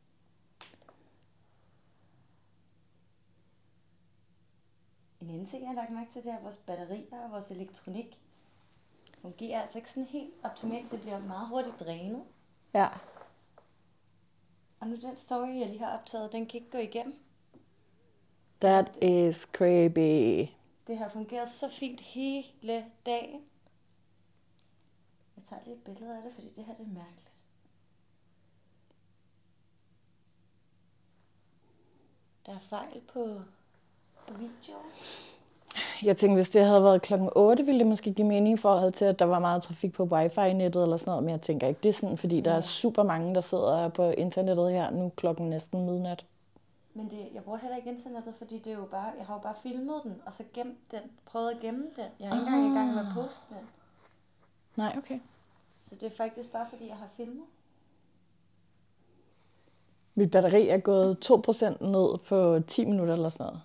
A: En anden ting, jeg har lagt mærke til, det er, at vores batterier og vores elektronik fungerer altså ikke sådan helt optimalt. Det bliver meget hurtigt drænet.
B: Ja.
A: Og nu den story, jeg lige har optaget, den kan ikke gå igennem.
B: That is creepy.
A: Det har fungeret så fint hele dagen. Jeg tager lige et billede af det, fordi det her det er mærkeligt. Der er fejl på, på videoen.
B: Jeg tænkte, hvis det havde været klokken otte, ville det måske give mening i forhold til, at der var meget trafik på wifi-nettet eller sådan noget. Men jeg tænker ikke, det er sådan, fordi ja. Der er super mange, der sidder på internettet her nu klokken næsten midnat.
A: Men det, jeg bruger heller ikke internettet, fordi det er jo bare, jeg har jo bare filmet den, og så gemt den, prøvet at gemme den. Jeg er ikke engang i gang med at poste den.
B: Nej, okay.
A: Så det er faktisk bare, fordi jeg har filmet.
B: Mit batteri er gået to procent ned på ti minutter eller sådan noget.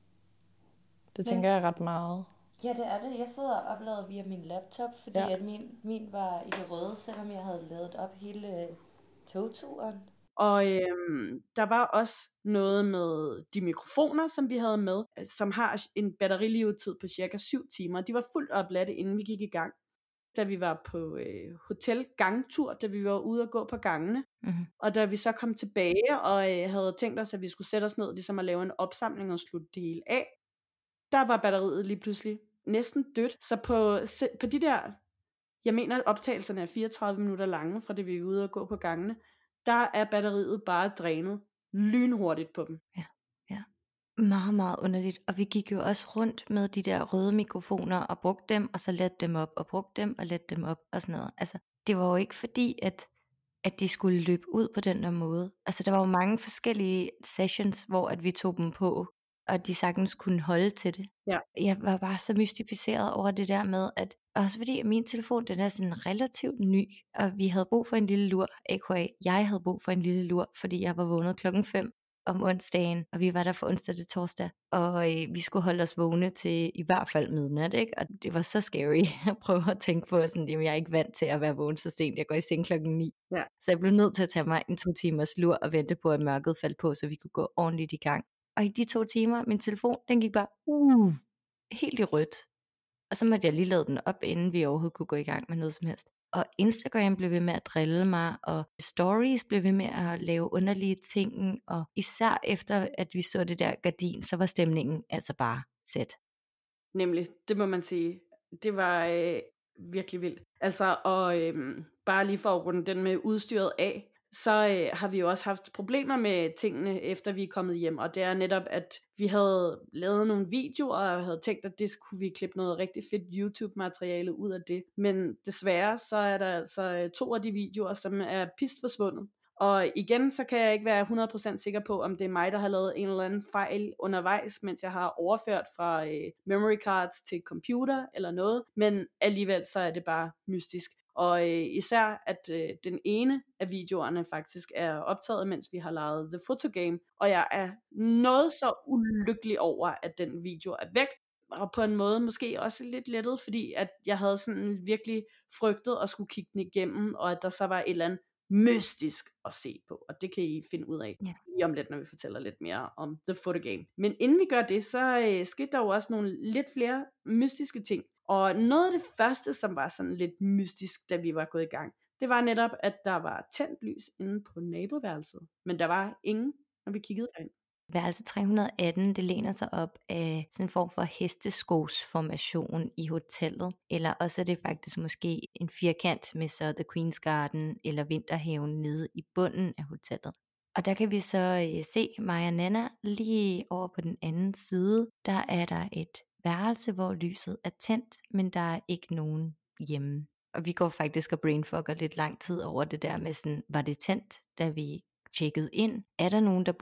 B: Det tænker jeg er ret meget.
A: Ja, det er det. Jeg sidder og oplader via min laptop, fordi ja. at min, min var i det røde, selvom jeg havde lavet op hele togturen.
C: Og øhm, der var også noget med de mikrofoner, som vi havde med, som har en batterilevetid på cirka syv timer. De var fuldt opladte, inden vi gik i gang. Da vi var på øh, hotelgangtur, da vi var ude og gå på gangene. Mm-hmm. Og da vi så kom tilbage og øh, havde tænkt os, at vi skulle sætte os ned, ligesom at lave en opsamling og slutte det hele af, der var batteriet lige pludselig næsten dødt. Så på, på de der, jeg mener optagelserne er fireogtredive minutter lange, fra det vi er ude og gå på gangene, der er batteriet bare drænet lynhurtigt på dem.
A: Ja, ja. Meget, meget underligt. Og vi gik jo også rundt med de der røde mikrofoner og brugte dem, og så lette dem op, og brugte dem og lette dem op og sådan noget. Altså, det var jo ikke fordi, at, at de skulle løbe ud på den der måde. Altså, der var jo mange forskellige sessions, hvor at vi tog dem på, og de sagtens kunne holde til det.
C: Ja.
A: Jeg var bare så mystificeret over det der med, at også fordi at min telefon, den er sådan relativt ny, og vi havde brug for en lille lur, A K A, jeg havde brug for en lille lur, fordi jeg var vågnet klokken fem om onsdagen, og vi var der fra onsdag til torsdag, og øh, vi skulle holde os vågne til i hvert fald midnat, ikke? Og det var så scary at prøve at tænke på, sådan, at jeg er ikke vant til at være vågen så sent, jeg går i seng klokken ni.
C: Ja.
A: Så jeg blev nødt til at tage mig en to timers lur og vente på, at mørket faldt på, så vi kunne gå ordentligt i gang. Og i de to timer, min telefon, den gik bare uh, helt i rødt. Og så måtte jeg lige lade den op, inden vi overhovedet kunne gå i gang med noget som helst. Og Instagram blev ved med at drille mig, og stories blev ved med at lave underlige ting. Og især efter, at vi så det der gardin, så var stemningen altså bare sæt.
C: Nemlig, det må man sige. Det var øh, virkelig vildt. Altså, og øh, bare lige for at runde den med udstyret af, så øh, har vi jo også haft problemer med tingene, efter vi er kommet hjem. Og det er netop, at vi havde lavet nogle videoer, og havde tænkt, at det skulle vi klippe noget rigtig fedt YouTube-materiale ud af det. Men desværre, så er der altså to af de videoer, som er pist forsvundet. Og igen, så kan jeg ikke være hundrede procent sikker på, om det er mig, der har lavet en eller anden fejl undervejs, mens jeg har overført fra øh, memory cards til computer eller noget. Men alligevel, så er det bare mystisk. Og øh, især, at øh, den ene af videoerne faktisk er optaget, mens vi har lavet The Photo Game. Og jeg er noget så ulykkelig over, at den video er væk. Og på en måde måske også lidt lettet, fordi at jeg havde sådan virkelig frygtet at skulle kigge den igennem, og at der så var et eller andet mystisk at se på. Og det kan I finde ud af
A: yeah.
C: lige om lidt, når vi fortæller lidt mere om The Photo Game. Men inden vi gør det, så øh, skete der jo også nogle lidt flere mystiske ting. Og noget af det første, som var sådan lidt mystisk, da vi var gået i gang, det var netop, at der var tændt lys inde på naboværelset. Men der var ingen, når vi kiggede derind.
A: Værelse tre hundrede og atten, det læner sig op af sådan en form for hesteskosformation i hotellet. Eller også er det faktisk måske en firkant med så The Queen's Garden eller vinterhaven nede i bunden af hotellet. Og der kan vi så øh, se mig og Nana lige over på den anden side. Der er der et værelse, hvor lyset er tændt, men der er ikke nogen hjemme. Og vi går faktisk og brainfucker lidt lang tid over det der med sådan, var det tændt, da vi tjekkede ind? Er der nogen, der bor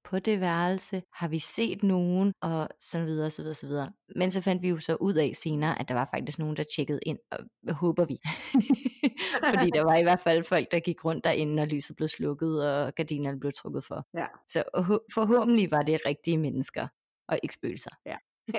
A: på det værelse? Har vi set nogen? Og så videre, så videre, så videre. Men så fandt vi jo så ud af senere, at der var faktisk nogen, der tjekkede ind, og hvad håber vi? Fordi der var i hvert fald folk, der gik rundt derinde, når lyset blev slukket, og gardinerne blev trukket for.
C: Ja.
A: Så forhåbentlig var det rigtige mennesker, og ikke spøgelser.
C: Ja.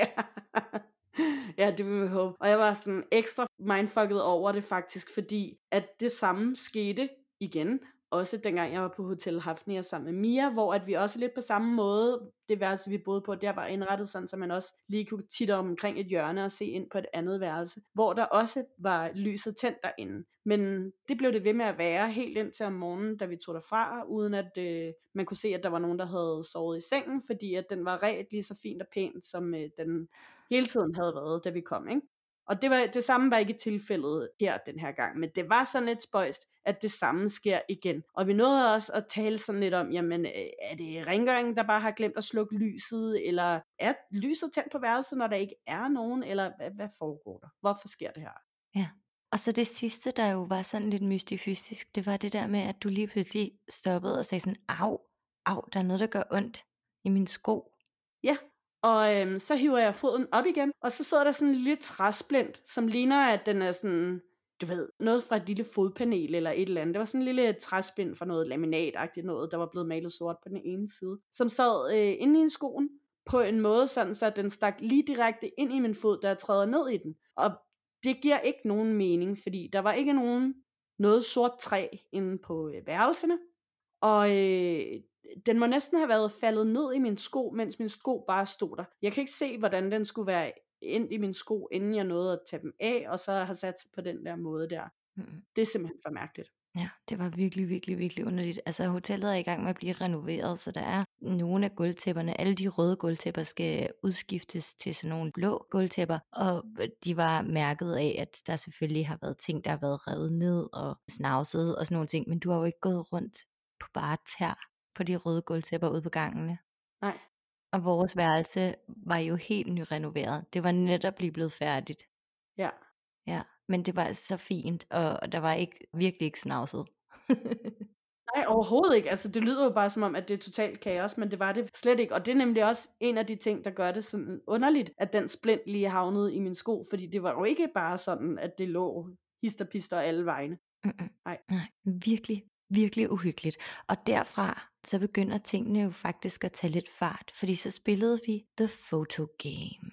C: Ja, det vil vi håbe. Og jeg var sådan ekstra mindfucket over det faktisk, fordi at det samme skete igen, også dengang jeg var på Hotel Hafnia sammen med Mia, hvor at vi også lidt på samme måde, det værelse vi boede på, der var indrettet sådan, så man også lige kunne titte omkring et hjørne og se ind på et andet værelse, hvor der også var lyset tændt derinde. Men det blev det ved med at være helt indtil om morgenen, da vi tog derfra, uden at øh, man kunne se, at der var nogen, der havde sovet i sengen, fordi at den var ret lige så fint og pænt, som øh, den hele tiden havde været, da vi kom, ikke? Og det, var, det samme var ikke tilfældet her den her gang, men det var sådan lidt spøjst, at det samme sker igen. Og vi nåede også at tale sådan lidt om, jamen er det rengøringen, der bare har glemt at slukke lyset, eller er lyset tændt på værelset, når der ikke er nogen, eller hvad, hvad foregår der? Hvorfor sker det her?
A: Ja, og så det sidste, der jo var sådan lidt mystifystisk, det var det der med, at du lige pludselig stoppede og sagde sådan, au, au, der er noget, der gør ondt i min sko.
C: Ja. Og øhm, så hiver jeg foden op igen, og så sidder der sådan en lille træsplint, som ligner, at den er sådan, du ved, noget fra et lille fodpanel eller et eller andet. Det var sådan en lille træsplint fra noget laminatagtigt noget, der var blevet malet sort på den ene side, som sad øh, inde i skoen på en måde, sådan så den stak lige direkte ind i min fod, da jeg træder ned i den. Og det giver ikke nogen mening, fordi der var ikke nogen noget sort træ inde på øh, værelserne, og øh, den må næsten have været faldet ned i min sko, mens min sko bare stod der. Jeg kan ikke se, hvordan den skulle være ind i min sko, inden jeg nåede at tage dem af, og så har sat sig på den der måde der. Mm. Det er simpelthen for mærkeligt.
A: Ja, det var virkelig, virkelig, virkelig underligt. Altså hotellet er i gang med at blive renoveret, så der er nogle af gulvtæpperne, alle de røde gulvtæpper skal udskiftes til sådan nogle blå gulvtæpper, og de var mærket af, at der selvfølgelig har været ting, der har været revet ned og snavset og sådan nogle ting, men du har jo ikke gået rundt på bare tær på de røde gulvtæpper ude på gangene.
C: Nej.
A: Og vores værelse var jo helt nyrenoveret. Det var netop lige blevet færdigt.
C: Ja.
A: Ja, men det var så fint, og der var ikke virkelig ikke snavset.
C: Nej, overhovedet ikke. Altså, det lyder jo bare som om, at det er totalt kaos, men det var det slet ikke. Og det er nemlig også en af de ting, der gør det sådan underligt, at den splint lige havnede i min sko, fordi det var jo ikke bare sådan, at det lå histerpister alle vegne.
A: Mm-mm. Nej. Nej, virkelig, virkelig uhyggeligt. Og derfra, så begynder tingene jo faktisk at tage lidt fart, fordi så spillede vi The Photo Game.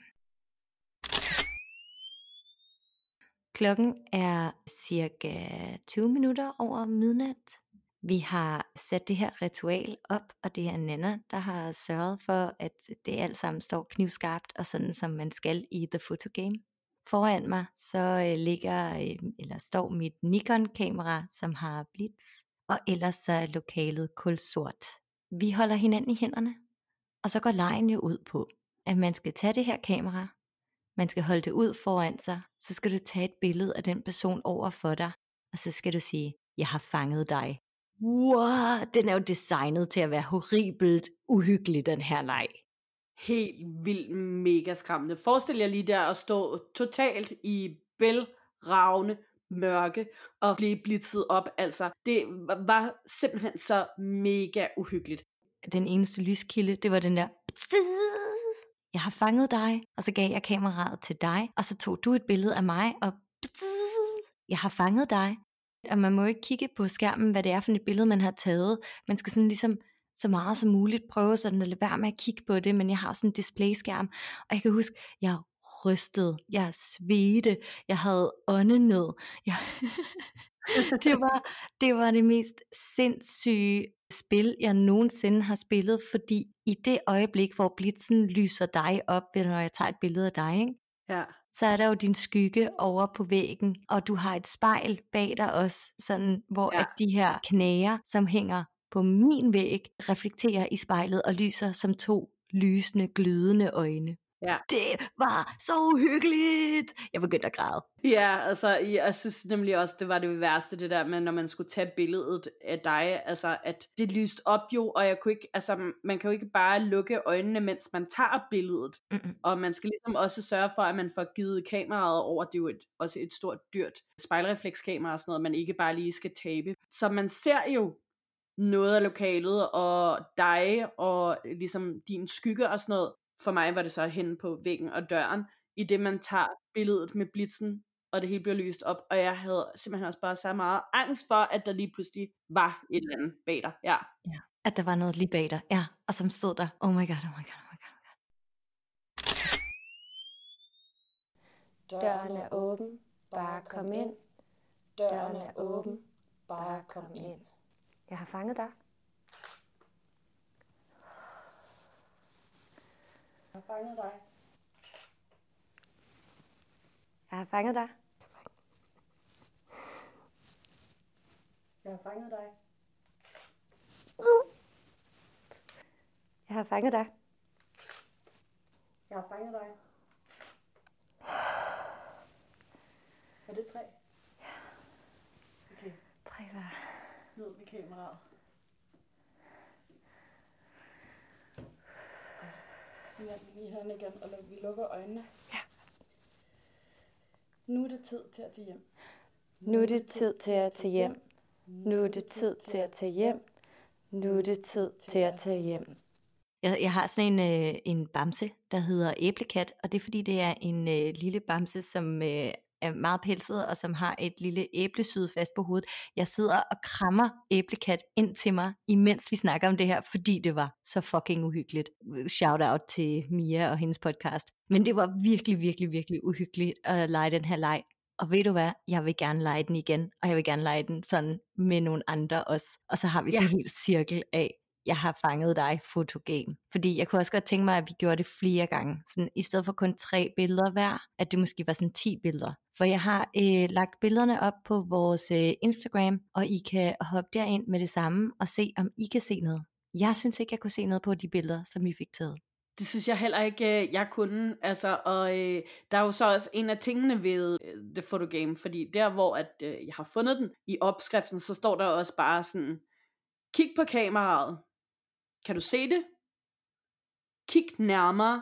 A: Klokken er cirka tyve minutter over midnat. Vi har sat det her ritual op, og det er Nana, der har sørget for, at det alt sammen står knivskarpt, og sådan som man skal i The Photo Game. Foran mig så ligger, eller står mit Nikon-kamera, som har blitz, og ellers så er lokalet kulsort. Vi holder hinanden i hænderne, og så går legen jo ud på, at man skal tage det her kamera, man skal holde det ud foran sig, så skal du tage et billede af den person over for dig, og så skal du sige, jeg har fanget dig. Wow, den er jo designet til at være horribelt uhyggelig, den her leg.
C: Helt vildt mega skræmmende. Forestil jer lige der at stå totalt i bælragende mørke og blive blitzet op. Altså, det var simpelthen så mega uhyggeligt.
A: Den eneste lyskilde, det var den der, jeg har fanget dig, og så gav jeg kameraet til dig, og så tog du et billede af mig, og jeg har fanget dig. Og man må jo ikke kigge på skærmen, hvad det er for et billede, man har taget. Man skal sådan ligesom så meget som muligt prøve sådan at lade være med at kigge på det, men jeg har sådan en displayskærm, og jeg kan huske, jeg rystede, jeg svedte, jeg havde åndenød. Jeg det, var, det var det mest sindssyge spil, jeg nogensinde har spillet, fordi i det øjeblik, hvor blitzen lyser dig op, når jeg tager et billede af dig, ikke?
C: Ja.
A: Så er der jo din skygge over på væggen, og du har et spejl bag dig også, sådan, hvor ja. At de her knager, som hænger på min væg, reflekterer i spejlet og lyser som to lysende, glødende øjne.
C: Ja.
A: Det var så uhyggeligt. Jeg begyndte at græde.
C: Ja, altså jeg synes nemlig også, det var det værste, det der med, når man skulle tage billedet af dig, altså at det lyste op jo, og jeg kunne ikke, altså man kan jo ikke bare lukke øjnene, mens man tager billedet, Mm-mm. og man skal ligesom også sørge for, at man får givet kameraet over, det er jo et, også et stort dyrt spejlreflekskamera og sådan noget, man ikke bare lige skal tabe. Så man ser jo noget af lokalet, og dig, og ligesom din skygge og sådan noget. For mig var det så henne på væggen og døren, i det man tager billedet med blitzen, og det hele bliver lyst op, og jeg havde simpelthen også bare så meget angst for, at der lige pludselig var et eller andet bag dig. Ja.
A: Ja, at der var noget lige bag dig, ja, og som stod der, oh my god, oh my god, oh my god, oh my
E: god. Døren er åben, bare kom ind. Døren er åben, bare kom ind. Jeg har fanget dig.
C: Jeg har fanget dig.
E: Jeg har fanget dig.
C: Jeg har fanget dig.
E: Jeg har fanget dig.
C: Jeg har fanget dig. Er det tre?
E: Ja.
C: Okay.
E: Tre hver.
C: Ned med kameraet. Godt. Nu er vi lige herinde igen, og vi lukker øjnene.
E: Ja.
C: Nu er det tid til at tage hjem.
E: Nu er det tid til at tage hjem. Nu er det tid til at tage hjem. Nu er det tid til at tage hjem.
A: Jeg, jeg har sådan en, øh, en bamse, der hedder Æblekat, og det er fordi, det er en øh, lille bamse, som øh, er meget pelset, og som har et lille æblesyde fast på hovedet. Jeg sidder og krammer Æblekat ind til mig, imens vi snakker om det her, fordi det var så fucking uhyggeligt. Shout out til Mia og hendes podcast. Men det var virkelig, virkelig, virkelig uhyggeligt at lege den her leg. Og ved du hvad, jeg vil gerne lege den igen, og jeg vil gerne lege den sådan med nogle andre også. Og så har vi sådan ja. en hel cirkel af, jeg har fanget dig, fotogame. Fordi jeg kunne også godt tænke mig, at vi gjorde det flere gange. Sådan, i stedet for kun tre billeder hver, at det måske var sådan ti billeder. For jeg har øh, lagt billederne op på vores øh, Instagram, og I kan hoppe derind med det samme, og se, om I kan se noget. Jeg synes ikke, jeg kunne se noget på de billeder, som I fik taget.
C: Det synes jeg heller ikke, jeg kunne. Altså, og øh, der er jo så også en af tingene ved øh, The Photo Game, fordi der, hvor at, øh, jeg har fundet den i opskriften, så står der også bare sådan, kig på kameraet. Kan du se det? Kig nærmere.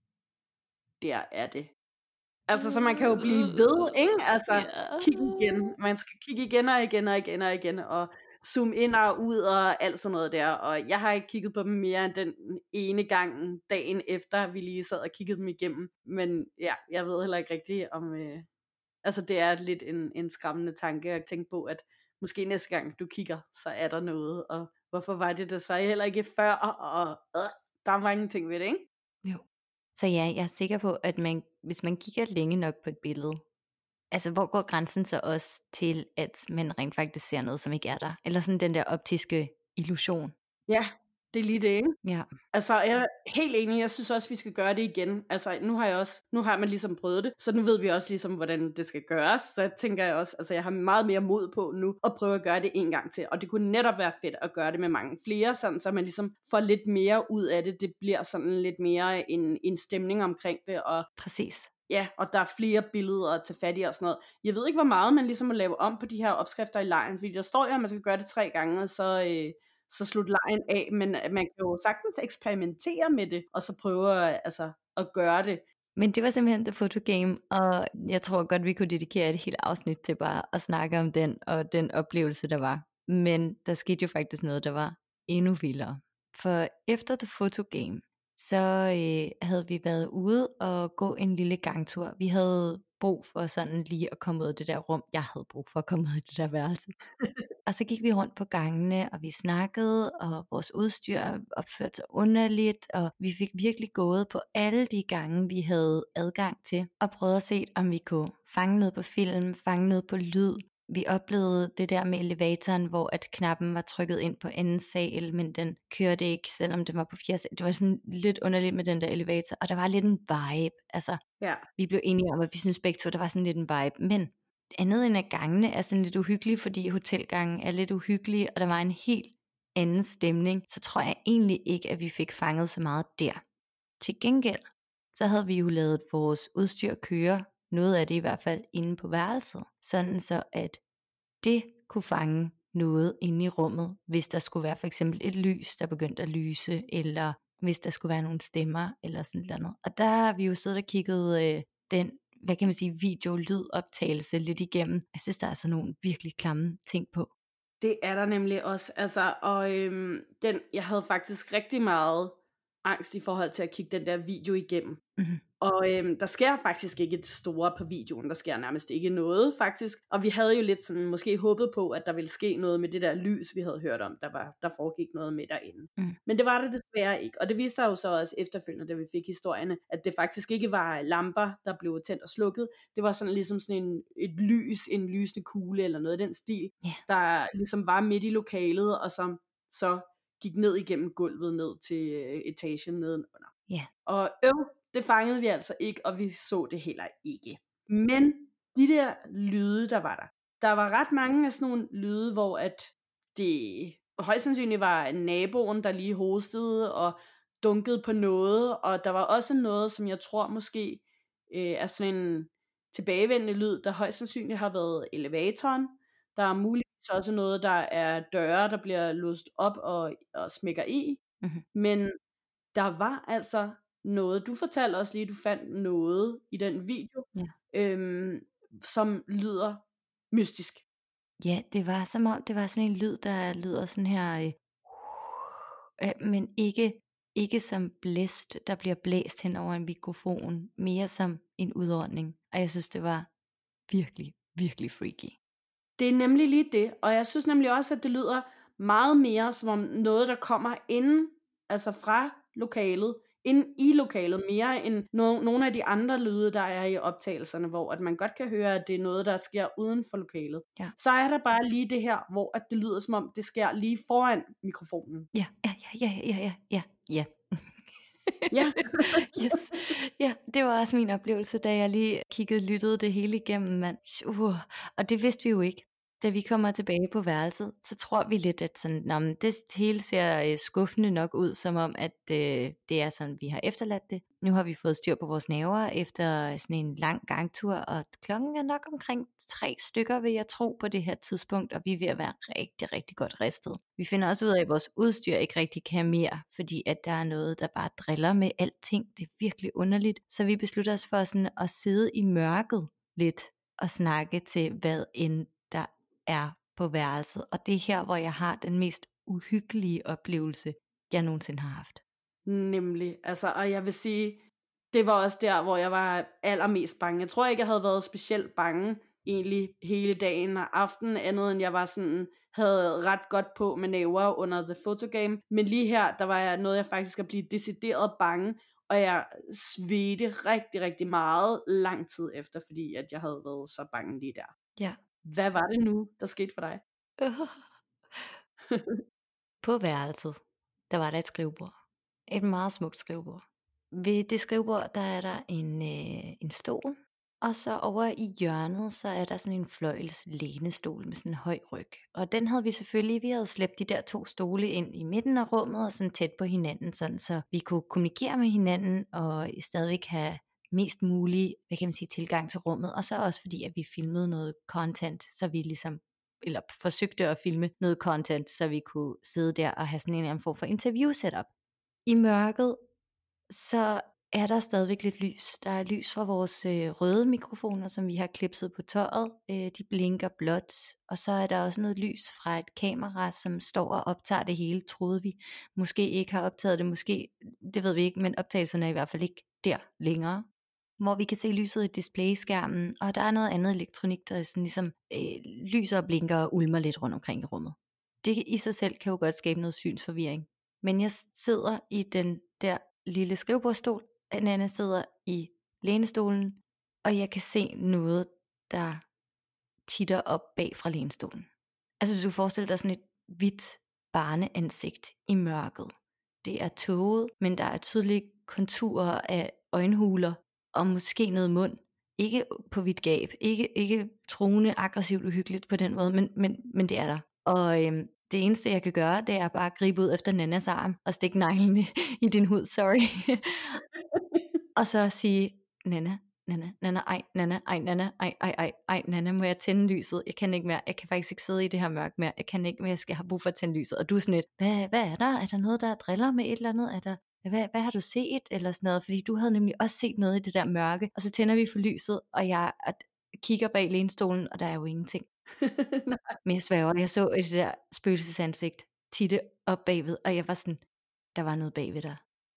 C: Der er det. Altså, så man kan jo blive ved, ikke? Altså, yeah. Kig igen. Man skal kigge igen og igen og igen og igen, og zoom ind og ud og alt sådan noget der. Og jeg har ikke kigget på dem mere end den ene gang dagen efter, vi lige sad og kiggede dem igennem. Men ja, jeg ved heller ikke rigtigt om... Øh... Altså, det er lidt en, en skræmmende tanke at tænke på, at måske næste gang du kigger, så er der noget. Og hvorfor var det der så heller ikke før? Og øh, der er mange ting ved det, ikke?
A: Jo. Så ja, jeg er sikker på, at man, hvis man kigger længe nok på et billede, altså hvor går grænsen så også til, at man rent faktisk ser noget, som ikke er der? Eller sådan den der optiske illusion.
C: Ja, det er lige det, ikke?
A: Ja.
C: Altså, jeg er helt enig, jeg synes også, vi skal gøre det igen. Altså, nu har jeg også, nu har man ligesom prøvet det, så nu ved vi også ligesom, hvordan det skal gøres. Så jeg tænker jeg også, altså jeg har meget mere mod på nu, at prøve at gøre det en gang til. Og det kunne netop være fedt at gøre det med mange flere, sådan, så man ligesom får lidt mere ud af det. Det bliver sådan lidt mere en, en stemning omkring det. Og
A: præcis.
C: Ja, og der er flere billeder at tage fat i og sådan noget. Jeg ved ikke, hvor meget man ligesom må lave om på de her opskrifter i lejen, fordi der står jo, at man skal gøre det tre gange, og så... Øh, så slut lejen af, men man kan jo sagtens eksperimentere med det, og så prøve altså, at gøre det.
A: Men det var simpelthen The Photo Game, og jeg tror godt, vi kunne dedikere et helt afsnit til bare at snakke om den, og den oplevelse, der var. Men der skete jo faktisk noget, der var endnu vildere. For efter The Photo Game, så øh, havde vi været ude og gå en lille gangtur. Vi havde brug for sådan lige at komme ud af det der rum. Jeg havde brug for at komme ud af det der værelse. Og så gik vi rundt på gangene, og vi snakkede, og vores udstyr opførte sig underligt, og vi fik virkelig gået på alle de gange, vi havde adgang til, og prøvede at se, om vi kunne fange noget på film, fange noget på lyd. Vi oplevede det der med elevatoren, hvor at knappen var trykket ind på anden sal, men den kørte ikke, selvom den var på fjerde sal. Det var sådan lidt underligt med den der elevator, og der var lidt en vibe. Altså,
C: ja. Vi
A: blev enige om, at vi synes begge to, der var sådan lidt en vibe, men andet end at gangene er sådan lidt uhyggelige, fordi hotelgangen er lidt uhyggelige, og der var en helt anden stemning, så tror jeg egentlig ikke, at vi fik fanget så meget der. Til gengæld, så havde vi jo lavet vores udstyr køre, noget af det i hvert fald inde på værelset, sådan så at det kunne fange noget inde i rummet, hvis der skulle være for eksempel et lys, der begyndte at lyse, eller hvis der skulle være nogle stemmer, eller sådan noget. Og der har vi jo siddet og kigget øh, den, hvad kan man sige, video-lydoptagelse lidt igennem. Jeg synes, der er sådan nogle virkelig klamme ting på.
C: Det er der nemlig også, altså, og øhm, den, jeg havde faktisk rigtig meget angst i forhold til at kigge den der video igennem.
A: Mhm.
C: Og øhm, der sker faktisk ikke det store på videoen, der sker nærmest ikke noget faktisk. Og vi havde jo lidt sådan måske håbet på, at der ville ske noget med det der lys, vi havde hørt om, der, var, der foregik noget med derinde.
A: Mm.
C: Men det var det desværre ikke, og det viste sig jo så også efterfølgende, da vi fik historierne, at det faktisk ikke var lamper, der blev tændt og slukket. Det var sådan ligesom sådan en, et lys, en lysende kugle eller noget af den stil,
A: Yeah.
C: der ligesom var midt i lokalet, og som så gik ned igennem gulvet ned til øh, etagen nedenunder.
A: Yeah.
C: Og øv, det fangede vi altså ikke, og vi så det heller ikke. Men de der lyde, der var der, der var ret mange af sådan nogle lyde, hvor at det højst sandsynligt var naboen, der lige hostede og dunkede på noget, og der var også noget, som jeg tror måske øh, er sådan en tilbagevendende lyd, der højst sandsynligt har været elevatoren. Der er muligvis også noget, der er døre, der bliver låst op og, og smækker i.
A: Mhm.
C: Men der var altså noget, du fortalte også lige, du fandt noget i den video,
A: Ja.
C: øhm, som lyder mystisk.
A: Ja, det var som om, det var sådan en lyd, der lyder sådan her, øh, øh, men ikke, ikke som blæst, der bliver blæst hen over en mikrofon, mere som en udånding. Og jeg synes, det var virkelig, virkelig freaky.
C: Det er nemlig lige det, og jeg synes nemlig også, at det lyder meget mere som om noget, der kommer inden, altså fra lokalet, ind i lokalet, mere end no- nogle af de andre lyde, der er i optagelserne, hvor at man godt kan høre, at det er noget, der sker uden for lokalet.
A: Ja.
C: Så er der bare lige det her, hvor at det lyder som om, det sker lige foran mikrofonen.
A: Ja, ja, ja, ja, ja, ja, ja.
C: Ja.
A: Yes. Ja, det var også min oplevelse, da jeg lige kiggede, lyttede det hele igennem, mand. Uh, og det vidste vi jo ikke. Da vi kommer tilbage på værelset, så tror vi lidt, at sådan, nå, men det hele ser øh, skuffende nok ud, som om, at øh, det er sådan, vi har efterladt det. Nu har vi fået styr på vores nerver efter sådan en lang gangtur, og klokken er nok omkring tre stykker, vil jeg tro, på det her tidspunkt, og vi er ved at være rigtig, rigtig godt ristet. Vi finder også ud af, at vores udstyr ikke rigtig kan mere, fordi at der er noget, der bare driller med alting. Det er virkelig underligt. Så vi beslutter os for sådan at sidde i mørket lidt og snakke til, hvad end der er på værelset. Og det er her, hvor jeg har den mest uhyggelige oplevelse, jeg nogensinde har haft.
C: Nemlig, altså, og jeg vil sige, det var også der, hvor jeg var allermest bange. Jeg tror ikke, jeg havde været specielt bange egentlig hele dagen og aftenen, andet end jeg var sådan, havde ret godt på med næver under The Photo Game. Men lige her, der var jeg noget, jeg faktisk at blive decideret bange, og jeg svedte rigtig, rigtig meget lang tid efter, fordi at jeg havde været så bange lige der.
A: Ja.
C: Hvad var det nu, der skete for dig?
A: På værelset, der var der et skrivebord. Et meget smukt skrivebord. Ved det skrivebord, der er der en, øh, en stol, og så over i hjørnet, så er der sådan en fløjls lænestol med sådan en høj ryg. Og den havde vi selvfølgelig, vi havde slæbt de der to stole ind i midten af rummet, og sådan tæt på hinanden, sådan så vi kunne kommunikere med hinanden, og stadigvæk have mest mulig, hvad kan man sige, tilgang til rummet. Og så også fordi, at vi filmede noget content, så vi ligesom, eller forsøgte at filme noget content, så vi kunne sidde der og have sådan en eller anden form for interview setup. I mørket, så er der stadigvæk lidt lys. Der er lys fra vores øh, røde mikrofoner, som vi har klipset på tøjet. Øh, de blinker blåt. Og så er der også noget lys fra et kamera, som står og optager det hele, troede vi. Måske ikke har optaget det, måske, det ved vi ikke, men optagelserne er i hvert fald ikke der længere. Hvor vi kan se lyset i displayskærmen, og der er noget andet elektronik, der sådan ligesom øh, lyser og blinker og ulmer lidt rundt omkring i rummet. Det i sig selv kan jo godt skabe noget synsforvirring. Men jeg sidder i den der lille skrivebordstol, Nana sidder i lænestolen, og jeg kan se noget, der titter op bag fra lænestolen. Altså du kan forestille dig sådan et hvidt barneansigt i mørket. Det er tåget, men der er tydelige konturer af øjenhuler, og måske noget mund. Ikke på vidt gab, ikke, ikke truende, aggressivt, uhyggeligt på den måde, men, men, men det er der. Og øhm, det eneste jeg kan gøre, det er bare at gribe ud efter Nannas arm og stikke neglene i din hud, sorry. Og så sige, Nana, Nana, Nana, ej, Nana, ej, Nana, ej, ej, ej, ej, Nana, må jeg tænde lyset? Jeg kan ikke mere, jeg kan faktisk ikke sidde i det her mørke mere, jeg kan ikke mere, jeg skal have brug for at tænde lyset. Og du er sådan lidt, hvad, hvad er der? Er der noget, der driller med et eller andet? Er der, hvad, hvad har du set? Eller sådan noget, fordi du havde nemlig også set noget i det der mørke. Og så tænder vi for lyset, og jeg kigger bag lænestolen, og der er jo ingenting. Men jeg sværger, jeg så et der spøgelsesansigt titte op bagved, og jeg var sådan, der var noget bagved der.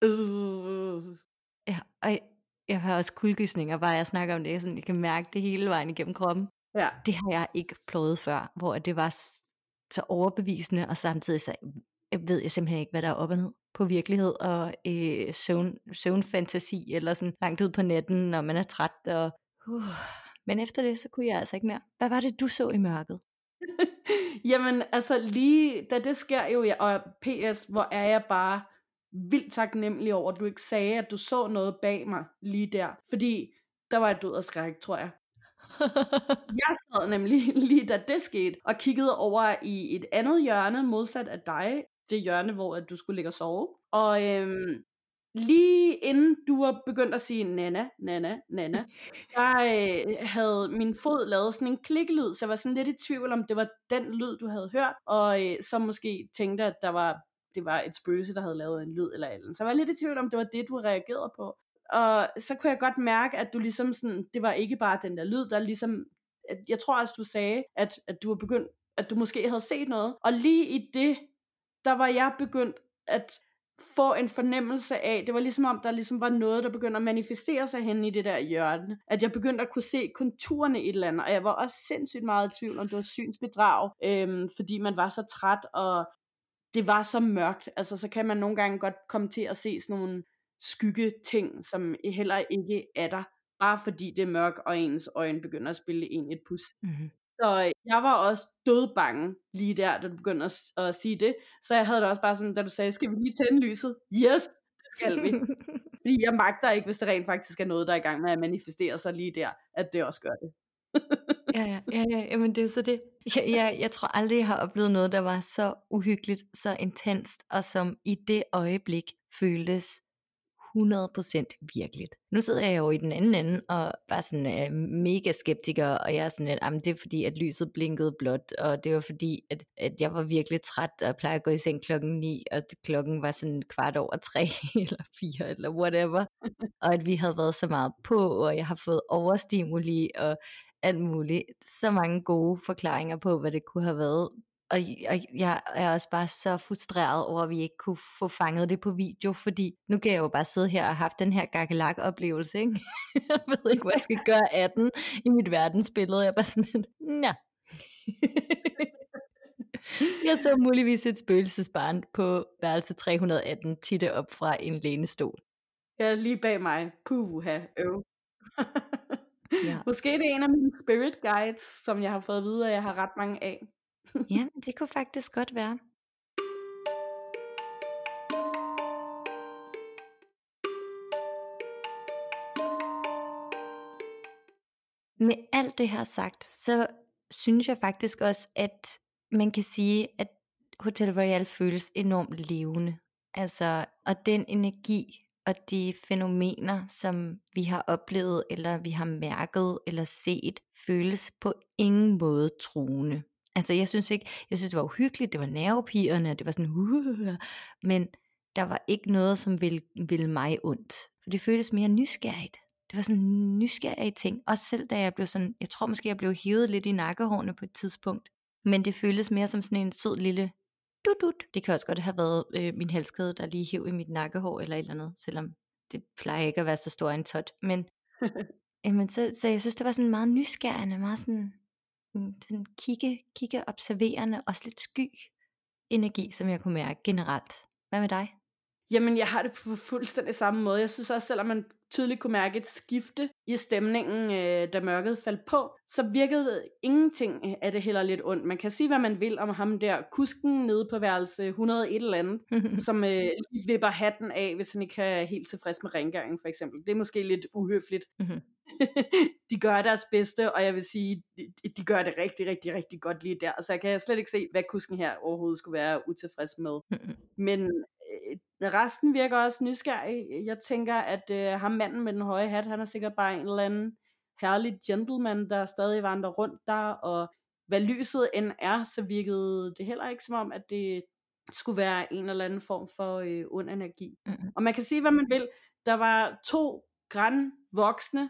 C: Øh.
A: Ja, og jeg, jeg har også kuldegysninger, bare jeg snakker om det, sådan, jeg kan mærke det hele vejen igennem kroppen.
C: Ja.
A: Det har jeg ikke prøvet før, hvor det var så overbevisende, og samtidig så jeg ved jeg simpelthen ikke, hvad der er op og ned på virkelighed, og øh, søvn, søvnfantasi, eller sådan langt ud på natten, når man er træt. Og, uh. Men efter det, så kunne jeg altså ikke mere. Hvad var det, du så i mørket?
C: Jamen, altså lige, da det sker jo, og P S, hvor er jeg bare vildt taknemmelig over, at du ikke sagde, at du så noget bag mig lige der. Fordi der var jeg død af skræk, tror jeg. Jeg sad nemlig lige da det skete, og kiggede over i et andet hjørne, modsat af dig. Det hjørne, hvor du skulle ligge og sove. Og øhm, lige inden du var begyndt at sige nana, nana, nana, der øh, havde min fod lavet sådan en kliklyd, så jeg var sådan lidt i tvivl om, det var den lyd, du havde hørt, og øh, så måske tænkte, at der var, det var et spøgelse, der havde lavet en lyd eller andet. Så jeg var lidt i tvivl om, det var det, du reagerede på. Og så kunne jeg godt mærke, at du ligesom sådan, det var ikke bare den der lyd, der ligesom, at jeg tror også, du sagde, at, at du var begyndt, at du måske havde set noget. Og lige i det, der var jeg begyndt at få en fornemmelse af, det var ligesom om, der ligesom var noget, der begyndte at manifestere sig hen i det der hjørne. At jeg begyndte at kunne se konturerne i et eller andet, og jeg var også sindssygt meget i tvivl, om det var synsbedrag, øhm, fordi man var så træt, og det var så mørkt. Altså, så kan man nogle gange godt komme til at se sådan nogle skygge ting, som heller ikke er der, bare fordi det er mørkt, og ens øjne begynder at spille en et pus.
A: Mm-hmm.
C: Så jeg var også dødbange lige der, da du begyndte at, at sige det. Så jeg havde det også bare sådan, da du sagde, skal vi lige tænde lyset? Yes, det skal vi. Fordi jeg magter ikke, hvis det rent faktisk er noget, der er i gang med at manifestere sig lige der, at det også gør det.
A: ja, ja, ja, ja, jamen det er så det. Jeg, jeg, jeg tror aldrig, jeg har oplevet noget, der var så uhyggeligt, så intenst, og som i det øjeblik føltes hundrede procent virkeligt. Nu sidder jeg jo i den anden ende og var sådan uh, mega skeptiker, og jeg er sådan, at jamen, det er fordi, at lyset blinkede blåt, og det var fordi, at, at jeg var virkelig træt, og jeg plejer at gå i seng klokken ni, og klokken var sådan kvart over tre, eller fire, eller whatever, og at vi havde været så meget på, og jeg har fået overstimuli, og alt muligt. Så mange gode forklaringer på, hvad det kunne have været. Og, og jeg er også bare så frustreret over, at vi ikke kunne få fanget det på video, fordi nu kan jeg jo bare sidde her og have haft den her gakkelak-oplevelse, ikke? Jeg ved ikke, hvad jeg skal gøre af den i mit verdensbillede. Jeg er bare sådan, nej. Jeg så muligvis et spøgelsesbarn på værelse tre hundrede og atten titte op fra en lænestol.
C: Jeg er lige bag mig. Puha, øv.
A: Ja.
C: Måske det er en af mine spirit guides, som jeg har fået at vide, at jeg har ret mange af.
A: Jamen, det kunne faktisk godt være. Med alt det her sagt, så synes jeg faktisk også, at man kan sige, at Hotel Royal føles enormt levende. Altså, og den energi og de fænomener, som vi har oplevet, eller vi har mærket, eller set, føles på ingen måde truende. Altså, jeg synes ikke, jeg synes, det var uhyggeligt, det var nervepirrende, det var sådan, uh, men der var ikke noget, som ville, ville mig ondt. For det føltes mere nysgerrigt. Det var sådan en nysgerrig ting. Også selv da jeg blev sådan, jeg tror måske, jeg blev hævet lidt i nakkehårene på et tidspunkt. Men det føltes mere som sådan en sød lille dut-dut. Det kan også godt have været øh, min halskæde, der lige hæv i mit nakkehår eller et eller andet, selvom det plejer ikke at være så stor en tot. Men, jamen, så, så jeg synes, det var sådan meget nysgerrende, meget sådan, sådan kigge, kigge, observerende, også lidt sky energi, som jeg kunne mærke generelt. Hvad med dig?
C: Jamen, jeg har det på fuldstændig samme måde. Jeg synes også, selvom man tydeligt kunne mærke et skifte i stemningen, øh, da mørket faldt på, så virkede ingenting af det heller lidt ondt. Man kan sige, hvad man vil om ham der kusken nede på værelse hundrede og et eller andet, som øh, vipper hatten af, hvis han ikke er helt tilfreds med rengøringen, for eksempel. Det er måske lidt uhøfligt.
A: Mm-hmm.
C: De gør deres bedste, og jeg vil sige, de, de gør det rigtig, rigtig, rigtig godt lige der. Så jeg kan slet ikke se, hvad kusken her overhovedet skulle være utilfreds med. Mm-hmm. Men øh, resten virker også nysgerrig. Jeg tænker, at øh, ham manden med den høje hat, han er sikkert bare en eller anden herlig gentleman, der stadig vandrer rundt der, og hvad lyset end er, så virkede det heller ikke som om, at det skulle være en eller anden form for øh, ond energi. Mm-hmm. Og man kan sige, hvad man vil. Der var to grandvoksne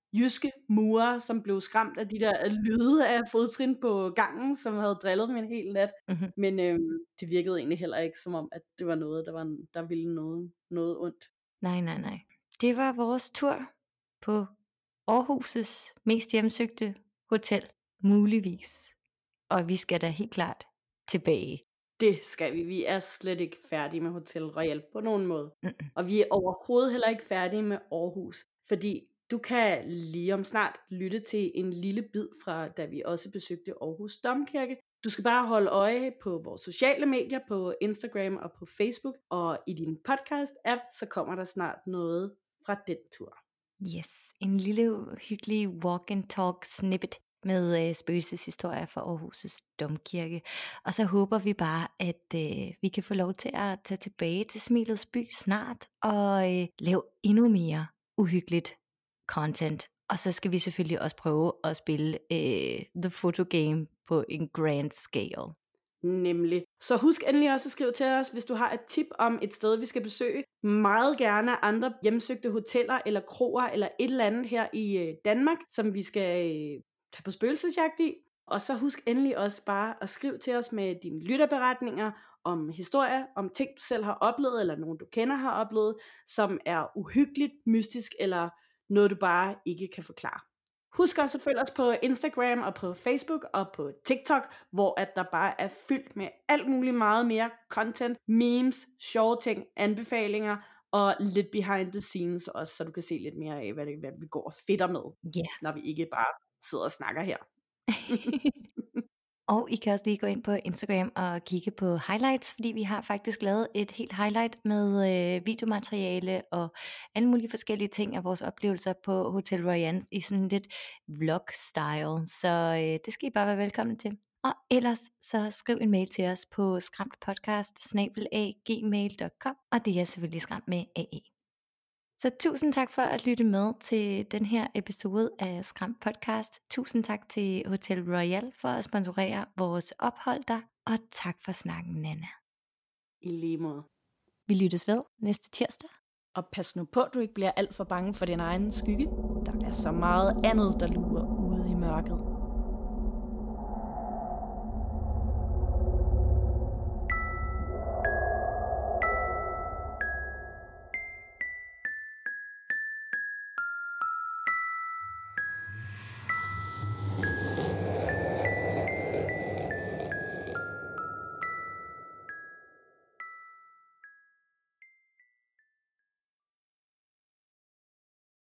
C: jyske murer, som blev skræmt af de der lyde af fodtrin på gangen, som havde drillet mig en hel nat.
A: Mhm.
C: Men øhm, det virkede egentlig heller ikke som om, at det var noget, der, var, der ville noget, noget ondt.
A: Nej, nej, nej. Det var vores tur på Aarhus' mest hjemsøgte hotel, muligvis. Og vi skal da helt klart tilbage.
C: Det skal vi. Vi er slet ikke færdige med Hotel Royal på nogen måde.
A: Mm-mm.
C: Og vi er overhovedet heller ikke færdige med Aarhus. Fordi du kan lige om snart lytte til en lille bid fra, da vi også besøgte Aarhus Domkirke. Du skal bare holde øje på vores sociale medier, på Instagram og på Facebook. Og i din podcast-app, så kommer der snart noget fra den tur.
A: Yes, en lille hyggelig walk and talk snippet med øh, spøgelseshistorier fra Aarhus' Domkirke. Og så håber vi bare, at øh, vi kan få lov til at tage tilbage til Smilets by snart og øh, lave endnu mere uhyggeligt content. Og så skal vi selvfølgelig også prøve at spille øh, The Photo Game på en grand scale.
C: Nemlig. Så husk endelig også at skrive til os, hvis du har et tip om et sted, vi skal besøge. Meget gerne andre hjemsøgte hoteller eller kroer eller et eller andet her i øh, Danmark, som vi skal øh, tage på spøgelsesjagt i. Og så husk endelig også bare at skrive til os med dine lytterberetninger om historier, om ting du selv har oplevet, eller nogen du kender har oplevet, som er uhyggeligt, mystisk, eller noget du bare ikke kan forklare. Husk også at følge os på Instagram og på Facebook og på TikTok, hvor at der bare er fyldt med alt muligt meget mere content, memes, sjove ting, anbefalinger og lidt behind the scenes også, så du kan se lidt mere af, hvad, det, hvad vi går og fedter med,
A: Yeah.
C: når vi ikke bare sidder og snakker her.
A: Og I kan også lige gå ind på Instagram og kigge på highlights, fordi vi har faktisk lavet et helt highlight med øh, videomateriale og alle mulige forskellige ting af vores oplevelser på Hotel Royal i sådan lidt vlog-style. Så øh, det skal I bare være velkommen til. Og ellers så skriv en mail til os på skræmtpodcast snabel-a gmail punktum com, og det er selvfølgelig skræmt med A E. Så tusind tak for at lytte med til den her episode af Skræmt Podcast. Tusind tak til Hotel Royal for at sponsorere vores ophold der. Og tak for snakken, Nanna.
C: I lige måde.
A: Vi lyttes ved næste tirsdag.
B: Og pas nu på, at du ikke bliver alt for bange for din egen skygge. Der er så meget andet, der lurer ude i mørket.